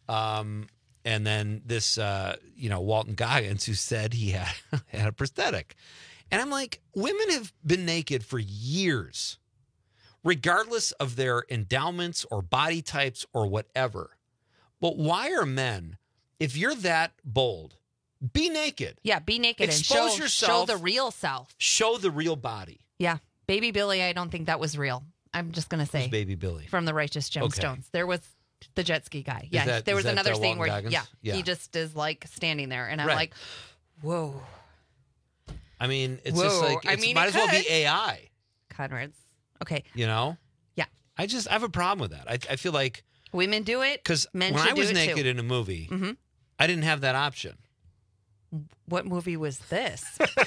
Um, and then this, uh, you know, Walton Goggins, who said he had, had a prosthetic. And I'm like, women have been naked for years. regardless of their endowments or body types or whatever. But why are men, if you're that bold, be naked. Yeah, be naked Expose and show, yourself. show the real self. Show the real body. Yeah. Baby Billy, I don't think that was real. I'm just going to say. Who's Baby Billy? From the Righteous Gemstones. Okay. There was the jet ski guy. Yeah. that- there is was that another the scene Walton where, Goggins? yeah, Yeah. he just is like standing there. And I'm Right. like, whoa. I mean, it's Whoa. just like, I it's, mean, might it as well be could. A I, Conrad's. Okay. you know? Yeah. I just, I have a problem with that. I, I feel like, Women do it. because when Men should I was do it naked too. in a movie, hmm I didn't have that option. What movie was this?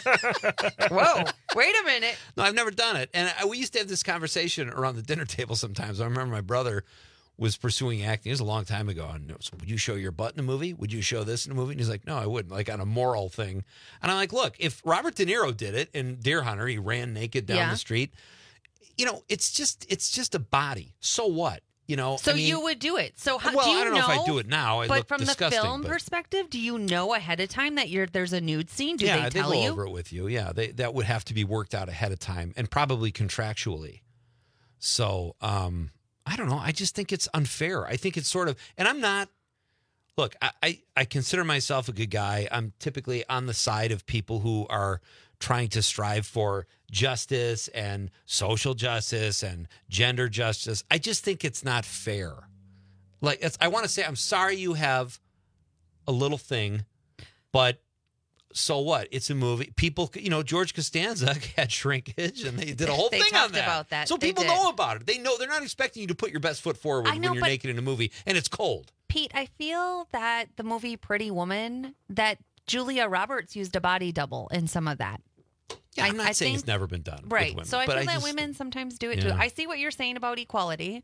Whoa. Wait a minute. No, I've never done it. And I, we used to have this conversation around the dinner table sometimes. I remember my brother was pursuing acting. It was a long time ago. And it was, would you show your butt in a movie? Would you show this in a movie? And he's like, no, I wouldn't. Like on a moral thing. And I'm like, look, if Robert De Niro did it in Deer Hunter, he ran naked down Yeah. the street. You know, it's just it's just a body. So what? You know. So I mean, you would do it. So how well, do you I don't know, if I do it now. I but look from disgusting, the film but- perspective, do you know ahead of time that you're there's a nude scene? Do yeah, they tell go you? over it with you. Yeah, they, that would have to be worked out ahead of time and probably contractually. So um, I don't know. I just think it's unfair. I think it's sort of, and I'm not. Look, I, I I consider myself a good guy. I'm typically on the side of people who are trying to strive for justice and social justice and gender justice. I just think it's not fair. Like, it's, I want to say, I'm sorry you have a little thing, but so what? It's a movie. People, you know, George Costanza had shrinkage, and they did a whole They thing on talked that. about that. So They people did. know about it. They know they're not expecting you to put your best foot forward I know, when you're but- naked in a movie, and it's cold. Pete, I feel that the movie Pretty Woman, that Julia Roberts used a body double in some of that. Yeah, I'm I- not I saying think- it's never been done. with Right. women, So I but feel that just- women sometimes do it too. Yeah. I see what you're saying about equality.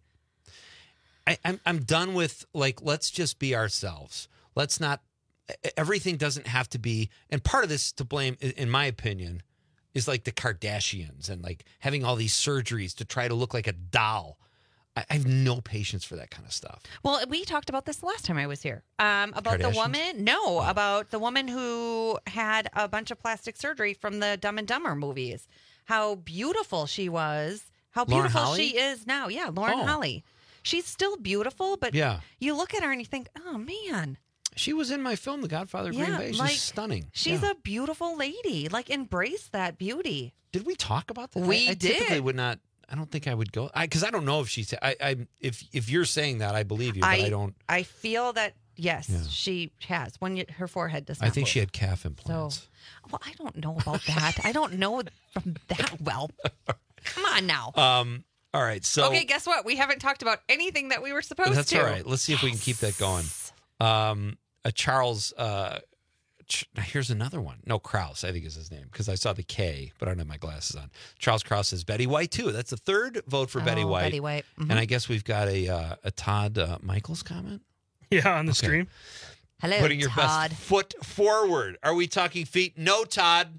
I, I'm I'm done with, like, let's just be ourselves. Let's not. Everything doesn't have to be. And part of this to blame, i- in my opinion, is like the Kardashians and like having all these surgeries to try to look like a doll. I, I have no patience for that kind of stuff. Well, we talked about this the last time I was here. Um, about the Kardashians? woman. No, about the woman who had a bunch of plastic surgery from the Dumb and Dumber movies. How beautiful she was. How Lauren beautiful Holly? she is now. Yeah, Lauren Oh. Holly. She's still beautiful, but Yeah. you look at her and you think, oh man. She was in my film, The Godfather of Green Yeah, Bay. She's like, stunning. She's Yeah. a beautiful lady. Like, embrace that beauty. Did we talk about that? We I, I typically did. would not. I don't think I would go. I because I don't know if she's. I, I if if you're saying that, I believe you, but I, don't. I feel that yes, Yeah. she has. When you, her forehead does. I Not think move. she had calf implants. So, well, I don't know about that. I don't know from that well. Come on now. Um. All right. So okay, guess what? We haven't talked about anything that we were supposed that's to. all right. Let's see if we can keep that going. Um. A Charles. Uh. Ch- Here's another one. No, Krause, I think is his name, because I saw the K, but I don't have my glasses on. Charles Krause says Betty White too. That's the third vote for Betty Oh, White. Betty White. Mhm. And I guess we've got a uh, a Todd uh, Michaels comment. Yeah, on the Okay. stream. Hello, Putting your Todd. best foot forward. Are we talking feet? No, Todd.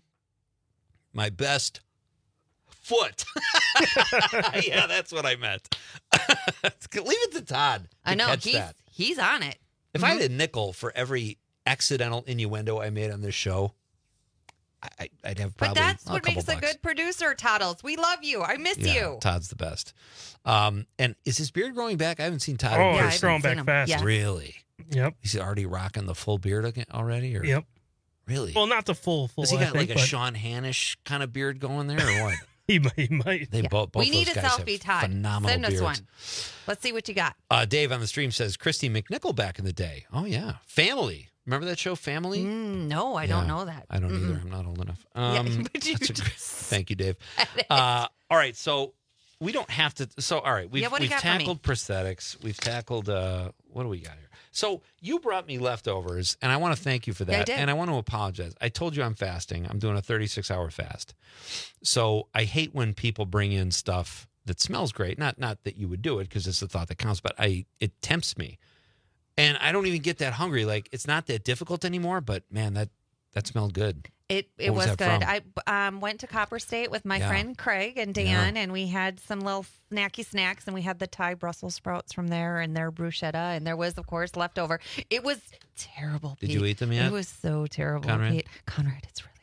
My best foot. Yeah, that's what I meant. Leave it to Todd. To I know catch he's that. he's on it. If I had a nickel for every accidental innuendo I made on this show, I, I'd have But probably that's a what couple makes a bucks. good producer, Toddles. We love you. I miss Yeah, you. Todd's the best. Um, and is his beard growing back? I haven't seen Todd. Oh, in it's person. growing seen back him. fast. Yeah. Really? Yep. He's already rocking the full beard again already? Or? Yep. Really? Well, not the full full. Has he I got think, like a but Sean Hannish kind of beard going there, or what? He might. He might. They both, both we need a those guys selfie, have Todd. phenomenal Send us beards. one. Let's see what you got. Uh, Dave on the stream says Christy McNichol back in the day. Oh yeah, Family. Remember that show, Family? Mm, no, I Yeah, don't know that. I don't Mm-mm. either. I'm not old enough. Yeah, Um, but you that's a just great- thank you, Dave. said it. Uh, all right, so we don't have to. So all right, we've, Yeah, what do you we've got for me? tackled prosthetics. We've tackled. Uh, what do we got here? So you brought me leftovers, and I want to thank you for that. Yeah, I did. And I want to apologize. I told you I'm fasting. I'm doing a thirty-six hour fast. So I hate when people bring in stuff that smells great. Not not that you would do it because it's the thought that counts, but I it tempts me. And I don't even get that hungry. Like, it's not that difficult anymore, but man, that that smelled good. It it What was was, that good. from? I um, went to Copper State with my Yeah. friend Craig and Dan, and we had some little snacky snacks, and we had the Thai Brussels sprouts from there, and their bruschetta, and there was, of course, leftover. It was terrible. Did Pete. you eat them yet? It was so terrible, Conrad? Pete. Conrad, it's really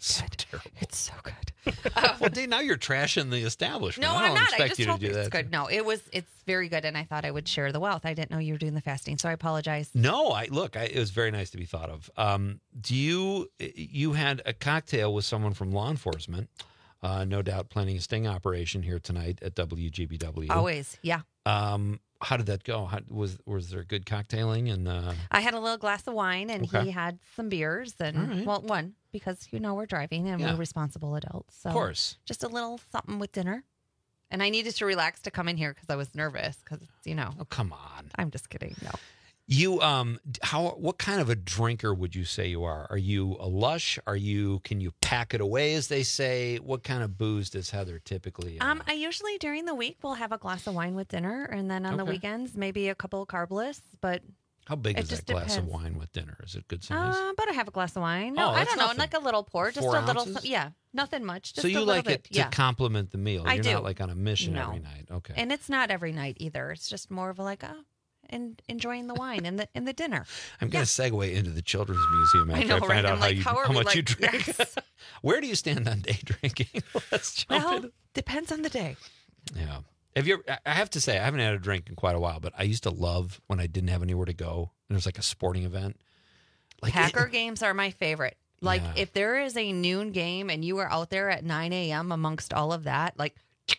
so good. Terrible. It's so good. Well, Dave, now you're trashing the establishment. No, I don't I'm not. expect I just you to told do you that. it's good. No, it was. It's very good, and I thought I would share the wealth. I didn't know you were doing the fasting, so I apologize. No, I look. I, it was very nice to be thought of. Um, do you? You had a cocktail with someone from law enforcement, uh, no doubt, planning a sting operation here tonight at W G B W. Always, yeah. Um, how did that go? How, was was there good cocktailing? And uh, I had a little glass of wine, and Okay. he had some beers, and All right. well, one because you know we're driving and Yeah. we're responsible adults. So Of course. just a little something with dinner. And I needed to relax to come in here because I was nervous because you know. Oh, come on. I'm just kidding. No. you, um, how? What kind of a drinker would you say you are? Are you a lush? Are you? Can you pack it away, as they say? What kind of booze does Heather typically? Uh, Um, I usually during the week will have a glass of wine with dinner, and then on the Okay. weekends maybe a couple of carbless. But how big it is that just glass of depends. wine with dinner? Is it good size? Uh, but I have a glass of wine. No, Oh, I that's don't know, nothing. like a little pour, just Four a little. ounces? Yeah, nothing much. Just so a you little like bit. it to yeah. complement the meal. I You're do. not like on a mission No. every night. Okay. And it's not every night either. It's just more of a like, oh, and enjoying the wine and the and the dinner. I'm going to segue into the Children's Museum I after I, know, find right? out I'm how like, you how are how we, much like- you drink. Yes. Where do you stand on day drinking? Let's jump Well, in. depends on the day. Yeah. Have you? Ever, I have to say, I haven't had a drink in quite a while, but I used to love when I didn't have anywhere to go. And it was like a sporting event. Like Packer games are my favorite. Like Yeah. if there is a noon game and you are out there at nine a.m. amongst all of that, like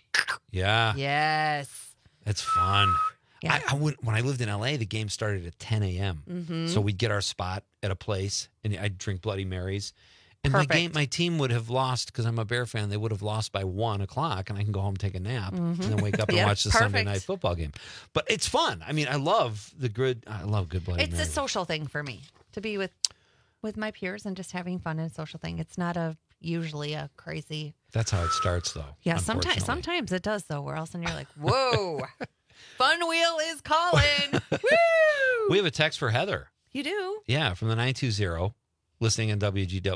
Yeah. yes. It's fun. Yeah. I, I would, when I lived in L A, the game started at ten a.m. Mhm. So we'd get our spot at a place, and I'd drink Bloody Marys. And my Perfect. game, my team would have lost because I'm a Bear fan. They would have lost by one o'clock, and I can go home, take a nap, and then wake up and Yeah, watch the Sunday perfect. night football game. But it's fun. I mean, I love the good. I love good Bloody It's Marys. a social thing for me to be with with my peers and just having fun and social thing. It's not a usually a crazy. That's how it starts, though. Yeah, sometimes unfortunately. sometimes it does though. Where else and you're like, whoa, Fun Wheel is calling. Woo! We have a text for Heather. You do. Yeah, from the nine two zero, listening on W G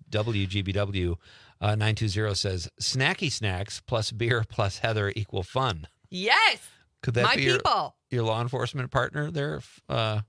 B W, uh, nine two zero says, snacky snacks plus beer plus Heather equal fun. Yes. Could that my be your, people? your law enforcement partner there? Uh,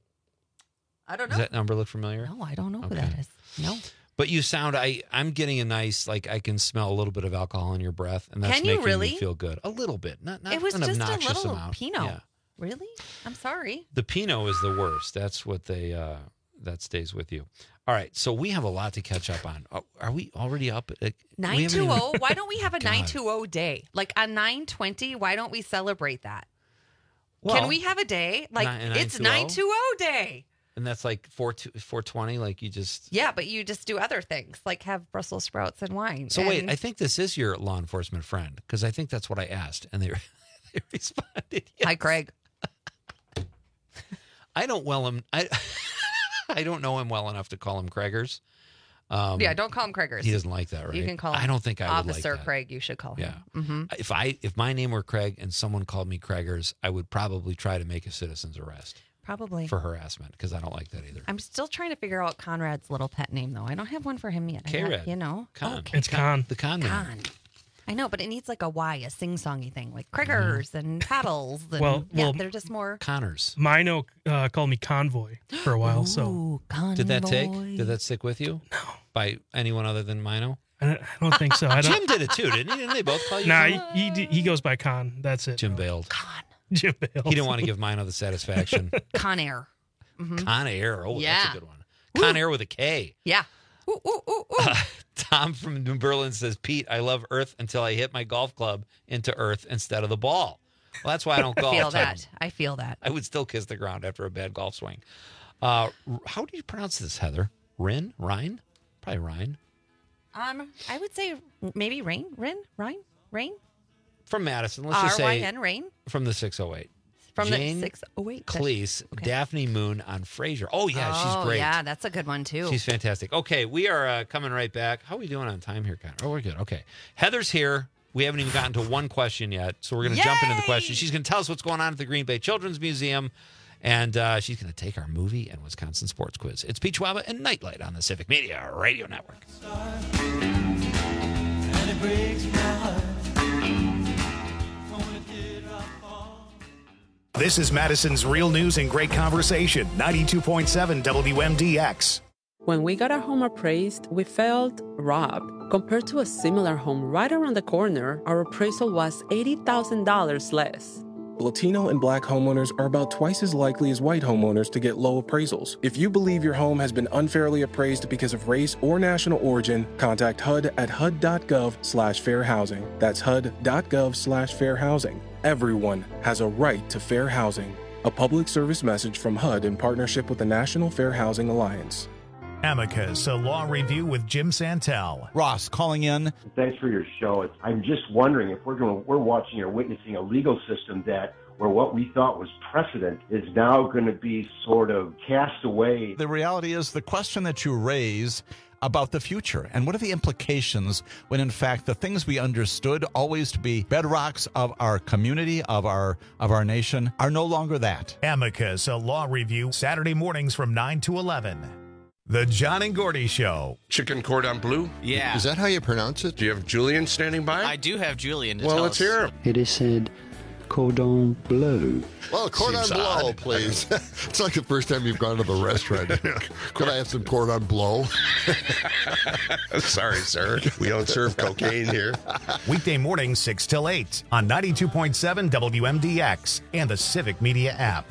I don't know. does that number look familiar? No, I don't know who Okay. that is. No. But you sound, I, I'm getting a nice, like, I can smell a little bit of alcohol in your breath, and that's Can you making really? me feel good. A little bit. Not, not It was an just a obnoxious little amount. Pinot. Yeah. Really? I'm sorry. The Pinot is the worst. That's what they, uh, that stays with you. All right, so we have a lot to catch up on. Oh, are we already up? At, we nine haven't two even- zero. Why don't we have a God. nine two zero day? Like on nine twenty, why don't we celebrate that? Well, Can we have a day? Like Nine- it's 920? nine two zero day. And that's like four four twenty. Like you just. Yeah, but you just do other things like have Brussels sprouts and wine. So wait, And- I think this is your law enforcement friend because I think that's what I asked, and they, they responded. Yes. Hi, Craig. I don't well him. I I don't know him well enough to call him Craigers. Um, Yeah, don't call him Craigers. He doesn't like that, right? You can call him I don't think I would like Officer that. Craig. You should call him. Yeah. hmm If I if my name were Craig and someone called me Craigers, I would probably try to make a citizen's arrest Probably. for harassment because I don't like that either. I'm still trying to figure out Conrad's little pet name though. I don't have one for him yet. I got- K-Rad. You know. Con. Okay. It's Con. The con man. Con. I know, but it needs like a Y, a sing-songy thing, like Craigers and paddles. And, Well- yeah, well- they're just more. Connors. Mino uh, called me Convoy for a while, so Ooh, convoy. Did that take? Did that stick with you? No. By anyone other than Mino? I don't, I don't think so. I don't. Jim did it too, didn't he? Didn't they both call you? Nah, Con? he, he he goes by Con. That's it. Jim bailed. Jim Bale. He didn't want to give Mino the satisfaction. Con Air. Mhm. Con Air. Oh, that's Yeah. a good one. Con Air with a K. Yeah. Ooh, ooh, ooh, ooh. Uh, Tom from New Berlin says, Pete, I love Earth until I hit my golf club into Earth instead of the ball. Well, that's why I don't I golf. feel Tom. that. I feel that. I would still kiss the ground after a bad golf swing. Uh, how do you pronounce this, Heather? Rin? Rhine? Probably Rhine. Um, I would say maybe Rain, Rin, Rhine, Rain, From Madison. Let's R just Y say N, Rain, from the six oh eight. from Jane the six oh eight. Cleese, Daphne Moon on Frasier. Oh, yeah, Oh, she's great. Yeah, that's a good one too. She's fantastic. Okay, we are uh, coming right back. How are we doing on time here, Connor? Oh, we're good. Okay. Heather's here. We haven't even gotten to one question yet, so we're going to jump into the question. She's going to tell us what's going on at the Green Bay Children's Museum, and uh, she's going to take our movie and Wisconsin sports quiz. It's Pete Schwaba and Nightlight on the Civic Media Radio Network. And it breaks my heart. This is Madison's Real News and Great Conversation, ninety-two point seven W M D X. When we got our home appraised, we felt robbed. Compared to a similar home right around the corner, our appraisal was eighty thousand dollars less. Latino and Black homeowners are about twice as likely as white homeowners to get low appraisals. If you believe your home has been unfairly appraised because of race or national origin, contact H U D at H U D dot gov slash fair housing. That's H U D dot gov slash fair housing. Everyone has a right to fair housing. A public service message from H U D in partnership with the National Fair Housing Alliance. Amicus, a law review with Jim Santel. Ross calling in. Thanks for your show. I'm just wondering if we're going, we're watching or witnessing a legal system that where what we thought was precedent is now going to be sort of cast away. The reality is the question that you raise about the future and what are the implications when in fact the things we understood always to be bedrocks of our community, of our of our nation, are no longer that. Amicus, a law review, Saturday mornings from nine to eleven. The John and Gordy Show. Chicken cordon bleu? Yeah. Is that how you pronounce it? Do you have Julian standing by? I do have Julian to Well, tell let's us. hear him. It is said cordon bleu. Well, cordon Seems bleu, odd. please. It's like the first time you've gone to the restaurant. Could I have some cordon bleu? Sorry, sir. We don't serve cocaine here. Weekday mornings, six till eight on ninety-two point seven W M D X and the Civic Media app.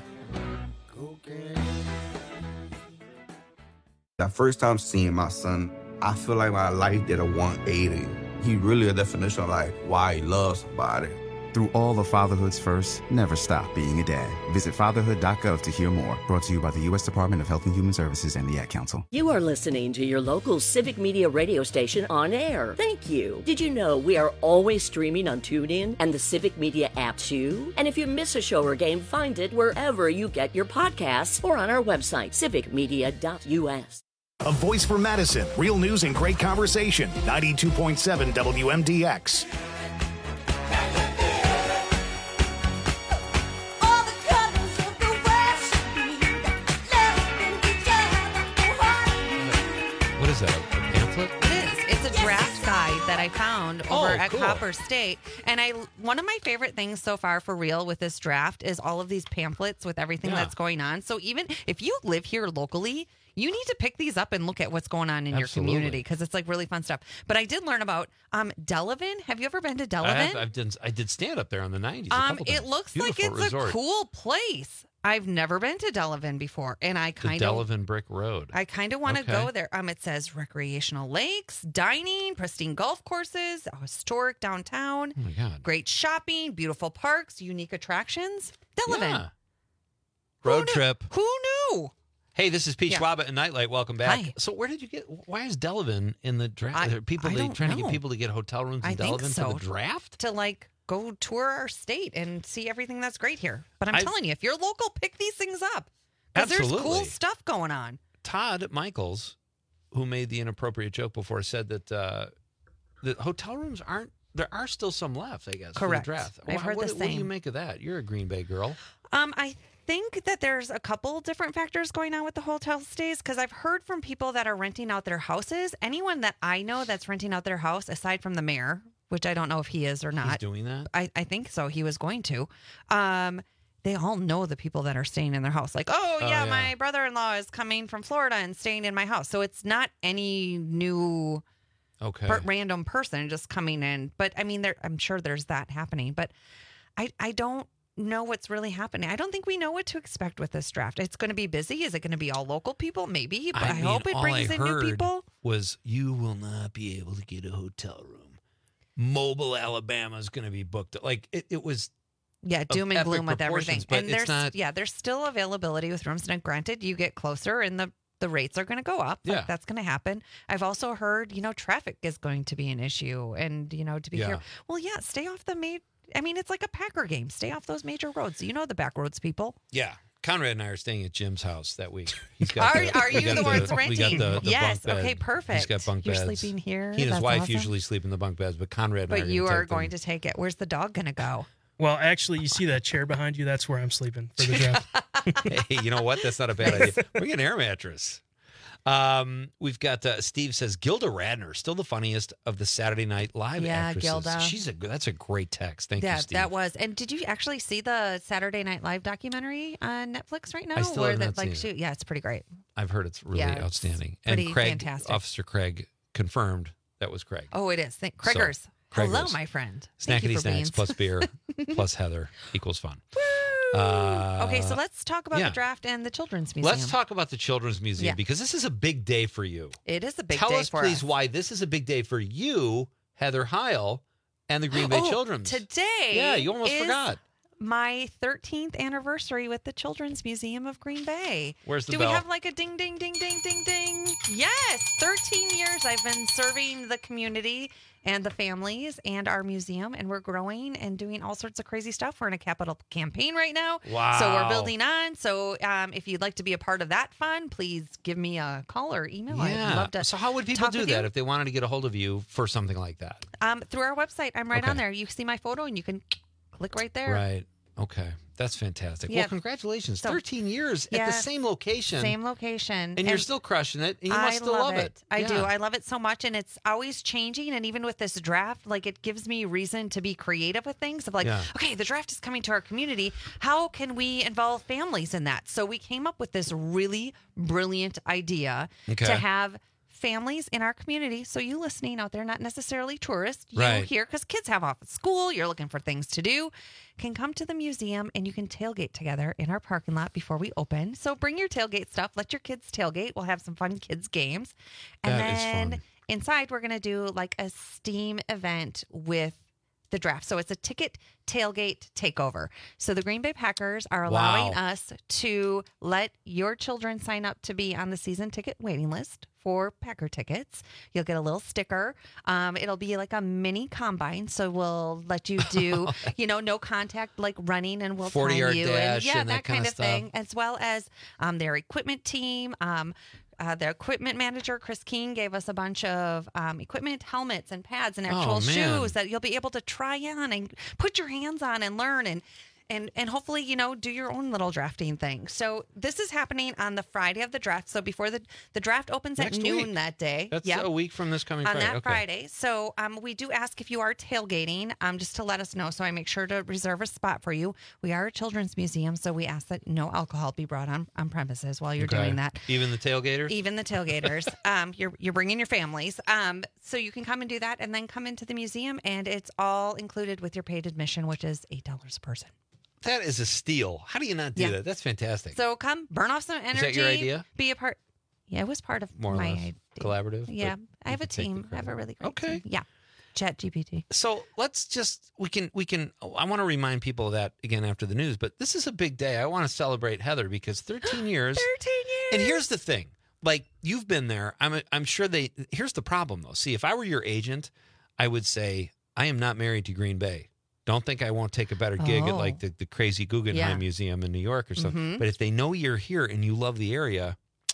That first time seeing my son, I feel like my life did a one eighty. He really a definition of like why he loves somebody. Through all of fatherhood's first, never stop being a dad. Visit fatherhood dot gov to hear more. Brought to you by the U S Department of Health and Human Services and the Ad Council. You are listening to your local Civic Media radio station on air. Thank you. Did you know we are always streaming on TuneIn and the Civic Media app too? And if you miss a show or game, find it wherever you get your podcasts or on our website, civic media dot U S. A voice for Madison. Real news and great conversation. ninety-two point seven W M D X. What is that? A pamphlet? It is. It's a draft guide that I found over Oh, at cool. Copper State. And I one of my favorite things so far for real with this draft is all of these pamphlets with everything Yeah. that's going on. So even if you live here locally, you need to pick these up and look at what's going on in your Absolutely. community because it's like really fun stuff. But I did learn about um, Delavan. Have you ever been to I, Delavan? have, I've done, I did stand up there in the nineties. a Um, couple it times. looks like Beautiful it's resort. a cool place. I've never been to Delavan before, and I The kind of Delavan Brick Road. I kind of want to Okay. go there. Um, it says recreational lakes, dining, pristine golf courses, a historic downtown, Oh my God. great shopping, beautiful parks, unique attractions. Delavan. Yeah. Road trip. Who knew? Hey, this is Peach Yeah. Wabba and Nightlight. Welcome back. Hi. So, where did you get? Why is Delavan in the draft? I- Are people I they don't trying to know. get people to get hotel rooms in I think Delavan so. for the draft? To like go tour our state and see everything that's great here. But I'm I- telling you, if you're local, pick these things up because there's cool Absolutely. stuff going on. Todd Michaels, who made the inappropriate joke before, said that uh, the hotel rooms aren't. There are still some left, I guess. Correct. For the draft. I've Wha- heard what, the What do you same. make of that? You're a Green Bay girl. Um, I think that there's a couple different factors going on with the hotel stays because I've heard from people that are renting out their houses. Anyone that I know that's renting out their house, aside from the mayor, which I don't know if he is or not. He's doing that? I, I think so. He was going to. Um, they all know the people that are staying in their house. Like, oh, Oh, yeah, yeah. my brother-in-law is coming from Florida and staying in my house. So it's not any new Okay. per- random person just coming in. But I mean, there, I'm sure there's that happening. But I, I don't know what's really happening. I don't think we know what to expect with this draft. It's going to be busy. Is it going to be all local people? Maybe. But I, mean, hope it all brings I in new heard people. Was you will not be able to get a hotel room. Mobile, Alabama is going to be booked. Like it, it was. Yeah, of doom and epic gloom with everything. proportions, But And it's there's not. yeah, there's still availability with rooms. Now, granted, you get closer and the the rates are going to go up. Like, Yeah. that's going to happen. I've also heard, you know, traffic is going to be an issue, and you know, to be Yeah. here. Well, yeah, stay off the main. I mean, it's like a Packer game. Stay off those major roads. You know the back roads, people. Yeah. Conrad and I are staying at Jim's house that week. He's got Are- the, are we you got the ones we renting? got the, the Yes, bunk bed. okay, perfect. He's got bunk You're beds. sleeping here? He and his That's wife awesome. usually sleep in the bunk beds, but Conrad and I But are you gonna are take going them. to take it. Where's the dog going to go? Well, actually, you see that chair behind you? That's where I'm sleeping for the draft. Hey, you know what? That's not a bad idea. Bring an air mattress. Um, we've got uh, Steve says Gilda Radner, still the funniest of the Saturday Night Live Yeah, actresses. Gilda. She's a that's a great text. Thank yeah, you, Steve. that was. And did you actually see the Saturday Night Live documentary on Netflix right now? I still Where have that, not like, seen it. shoot, yeah, it's pretty great. I've heard it's really Yeah, it's outstanding. pretty And Craig, fantastic. Officer Craig, confirmed that was Craig. Oh, it is. Thank Craigers. So, Hello, Craigers. my friend. Thank Snackety you for snacks beans. plus beer plus Heather equals fun. Uh, Okay, so let's talk about yeah. the draft and the Children's Museum. Let's talk about the Children's Museum Yeah. because this is a big day for you. It is a big Tell day us, for please, us. why this is a big day for you, Heather Heil, and the Green Bay Oh, Children's. Today, Yeah, you almost is forgot. My thirteenth anniversary with the Children's Museum of Green Bay. Where's the Do bell? we have like a ding, ding, ding, ding, ding, ding? Yes, thirteen years I've been serving the community and the families and our museum, and we're growing and doing all sorts of crazy stuff. We're in a capital campaign right now. Wow. So we're building on. So um, if you'd like to be a part of that fun, please give me a call or email. Yeah. I'd love to So how would people talk do with that you. if they wanted to get a hold of you for something like that? Um, through our website. I'm right Okay. on there. You see my photo and you can click right there. Right. Okay. That's fantastic. Yeah. Well, congratulations. So- thirteen years at Yeah. the same location. Same location. And, you're still crushing it. And you I must still love it. I do. Yeah. I love it so much. And it's always changing. And even with this draft, like it gives me reason to be creative with things of like, Yeah. okay, the draft is coming to our community. How can we involve families in that? So we came up with this really brilliant idea Okay. to have families in our community. So you listening out there, not necessarily tourists, you Right. here, because kids have off at school, you're looking for things to do, can come to the museum and you can tailgate together in our parking lot before we open. So bring your tailgate stuff, let your kids tailgate. We'll have some fun kids games. And That is then fun. inside we're going to do like a STEAM event with the draft. So it's a ticket tailgate takeover. So the Green Bay Packers are allowing Wow. us to let your children sign up to be on the season ticket waiting list for Packer tickets. You'll get a little sticker. Um, it'll be like a mini combine. So we'll let you do, you know, no contact, like running, and we'll forty time yard you. dash and yeah, and that kind kinda of thing, stuff. as well as um, their equipment team. Um, Uh, the equipment manager, Chris King, gave us a bunch of um, equipment, helmets, and pads and actual Oh, man. shoes that you'll be able to try on and put your hands on and learn and and and hopefully, you know, do your own little drafting thing. So this is happening on the Friday of the draft. So before the the draft opens Next at noon week. that day. That's Yep. a week from this coming on Friday. that Okay. Friday. So um, we do ask if you are tailgating, um, just to let us know. So I make sure to reserve a spot for you. We are a children's museum, so we ask that no alcohol be brought on, on premises while you're Okay. doing that. Even the tailgaters? Even the tailgaters. um, you're you're bringing your families. Um, so you can come and do that, and then come into the museum, and it's all included with your paid admission, which is eight dollars a person. That is a steal. How do you not do Yeah. that? That's fantastic. So come, burn off some energy. that your idea? Be a part. Yeah, it was part of More or my less idea. collaborative. Yeah, but I have you a can take the team. I have a credit. really great Okay. team. Yeah, Chat G P T. So let's just we can we can I want to remind people of that again after the news, but this is a big day. I want to celebrate Heather because thirteen years. thirteen years. And here's the thing. Like you've been there. I'm I'm sure they here's the problem though. See, if I were your agent, I would say I am not married to Green Bay. Don't think I won't take a better gig at Oh. like the, the crazy Guggenheim Yeah. Museum in New York or something. Mhm. But if they know you're here and you love the area,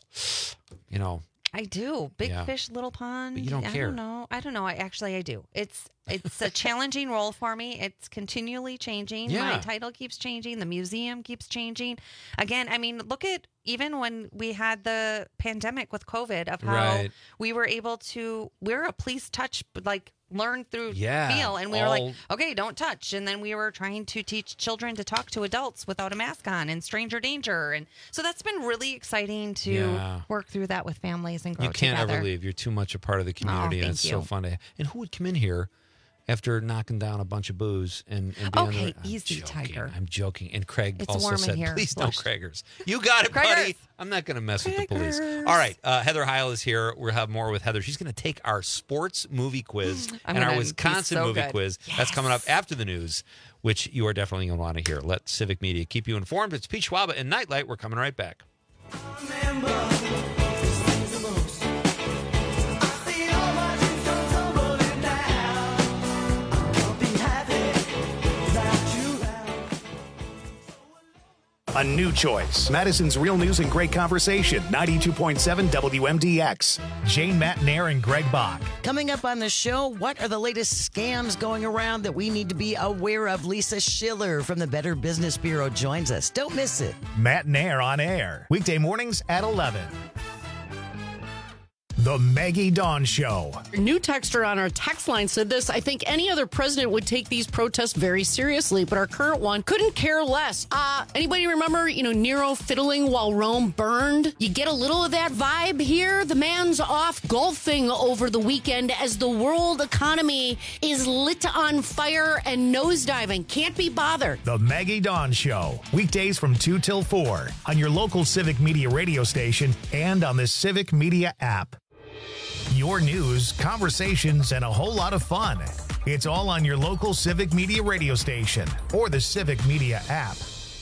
you know, I do. Big Yeah. fish, little pond. But you don't I care. don't know. I don't know. I actually I do. It's it's a challenging role for me. It's continually changing. Yeah. My title keeps changing. The museum keeps changing. Again, I mean, look at even when we had the pandemic with COVID of how Right. we were able to we're a please touch like learn through Yeah, feel, and we were all- like, okay, don't touch. And then we were trying to teach children to talk to adults without a mask on and stranger danger. And so that's been really exciting to Yeah. work through that with families and grow you can't together. ever leave. You're too much a part of the community, and thank it's you. so fun to. And who would come in here after knocking down a bunch of booze and, and be on Okay, the, I'm easy, joking, Tiger. I'm joking. And Craig It's also warm in said, here. "Please no Flush. Craigers." You got it, buddy. Craigers. I'm not going to mess with the police. Craigers. All right, uh, Heather Heil is here. We'll have more with Heather. She's going to take our sports movie quiz I'm and our gonna be Wisconsin so movie good. quiz. That's coming up after the news, which you are definitely going to want to hear. Let Civic Media keep you informed. It's Pete Schwaba and Nightlight. We're coming right back. A new choice. Madison's Real News and Great Conversation. ninety-two point seven W M D X. Jane Matnair and Greg Bach. Coming up on the show, what are the latest scams going around that we need to be aware of? Lisa Schiller from the Better Business Bureau joins us. Don't miss it. Matnair on air. Weekday mornings at eleven. The Maggie Dawn Show. New texter on our text line said this: I think any other president would take these protests very seriously, but our current one couldn't care less. Uh, anybody remember, you know, Nero fiddling while Rome burned? You get a little of that vibe here. The man's off golfing over the weekend as the world economy is lit on fire and nosediving. Can't be bothered. The Maggie Dawn Show. Weekdays from two till four on your local Civic Media radio station and on the Civic Media app. Your news, conversations, and a whole lot of fun. It's all on your local Civic Media radio station or the Civic Media app.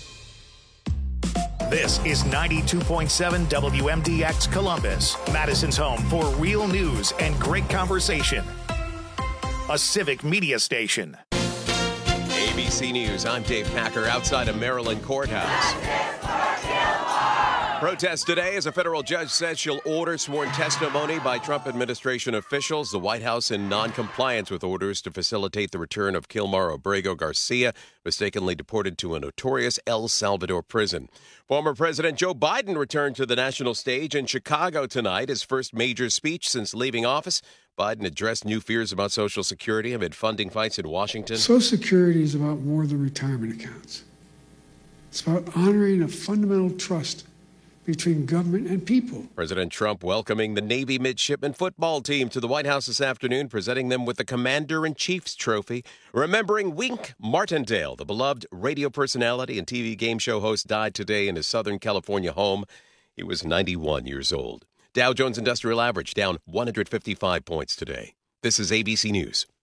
This is ninety-two point seven W M D X Columbus, Madison's home for real news and great conversation. A Civic Media station. A B C News, I'm Dave Packer outside of Maryland Courthouse. Protest today as a federal judge says she'll order sworn testimony by Trump administration officials. The White House in noncompliance with orders to facilitate the return of Kilmar Abrego Garcia, mistakenly deported to a notorious El Salvador prison. Former President Joe Biden returned to the national stage in Chicago tonight, his first major speech since leaving office. Biden addressed new fears about Social Security amid funding fights in Washington. Social Security is about more than retirement accounts. It's about honoring a fundamental trust between government and people. President Trump welcoming the Navy midshipman football team to the White House this afternoon, presenting them with the Commander-in-Chief's trophy. Remembering Wink Martindale, the beloved radio personality and T V game show host, died today in his Southern California home. He was ninety-one years old. Dow Jones Industrial Average down one hundred fifty-five points today. This is A B C News.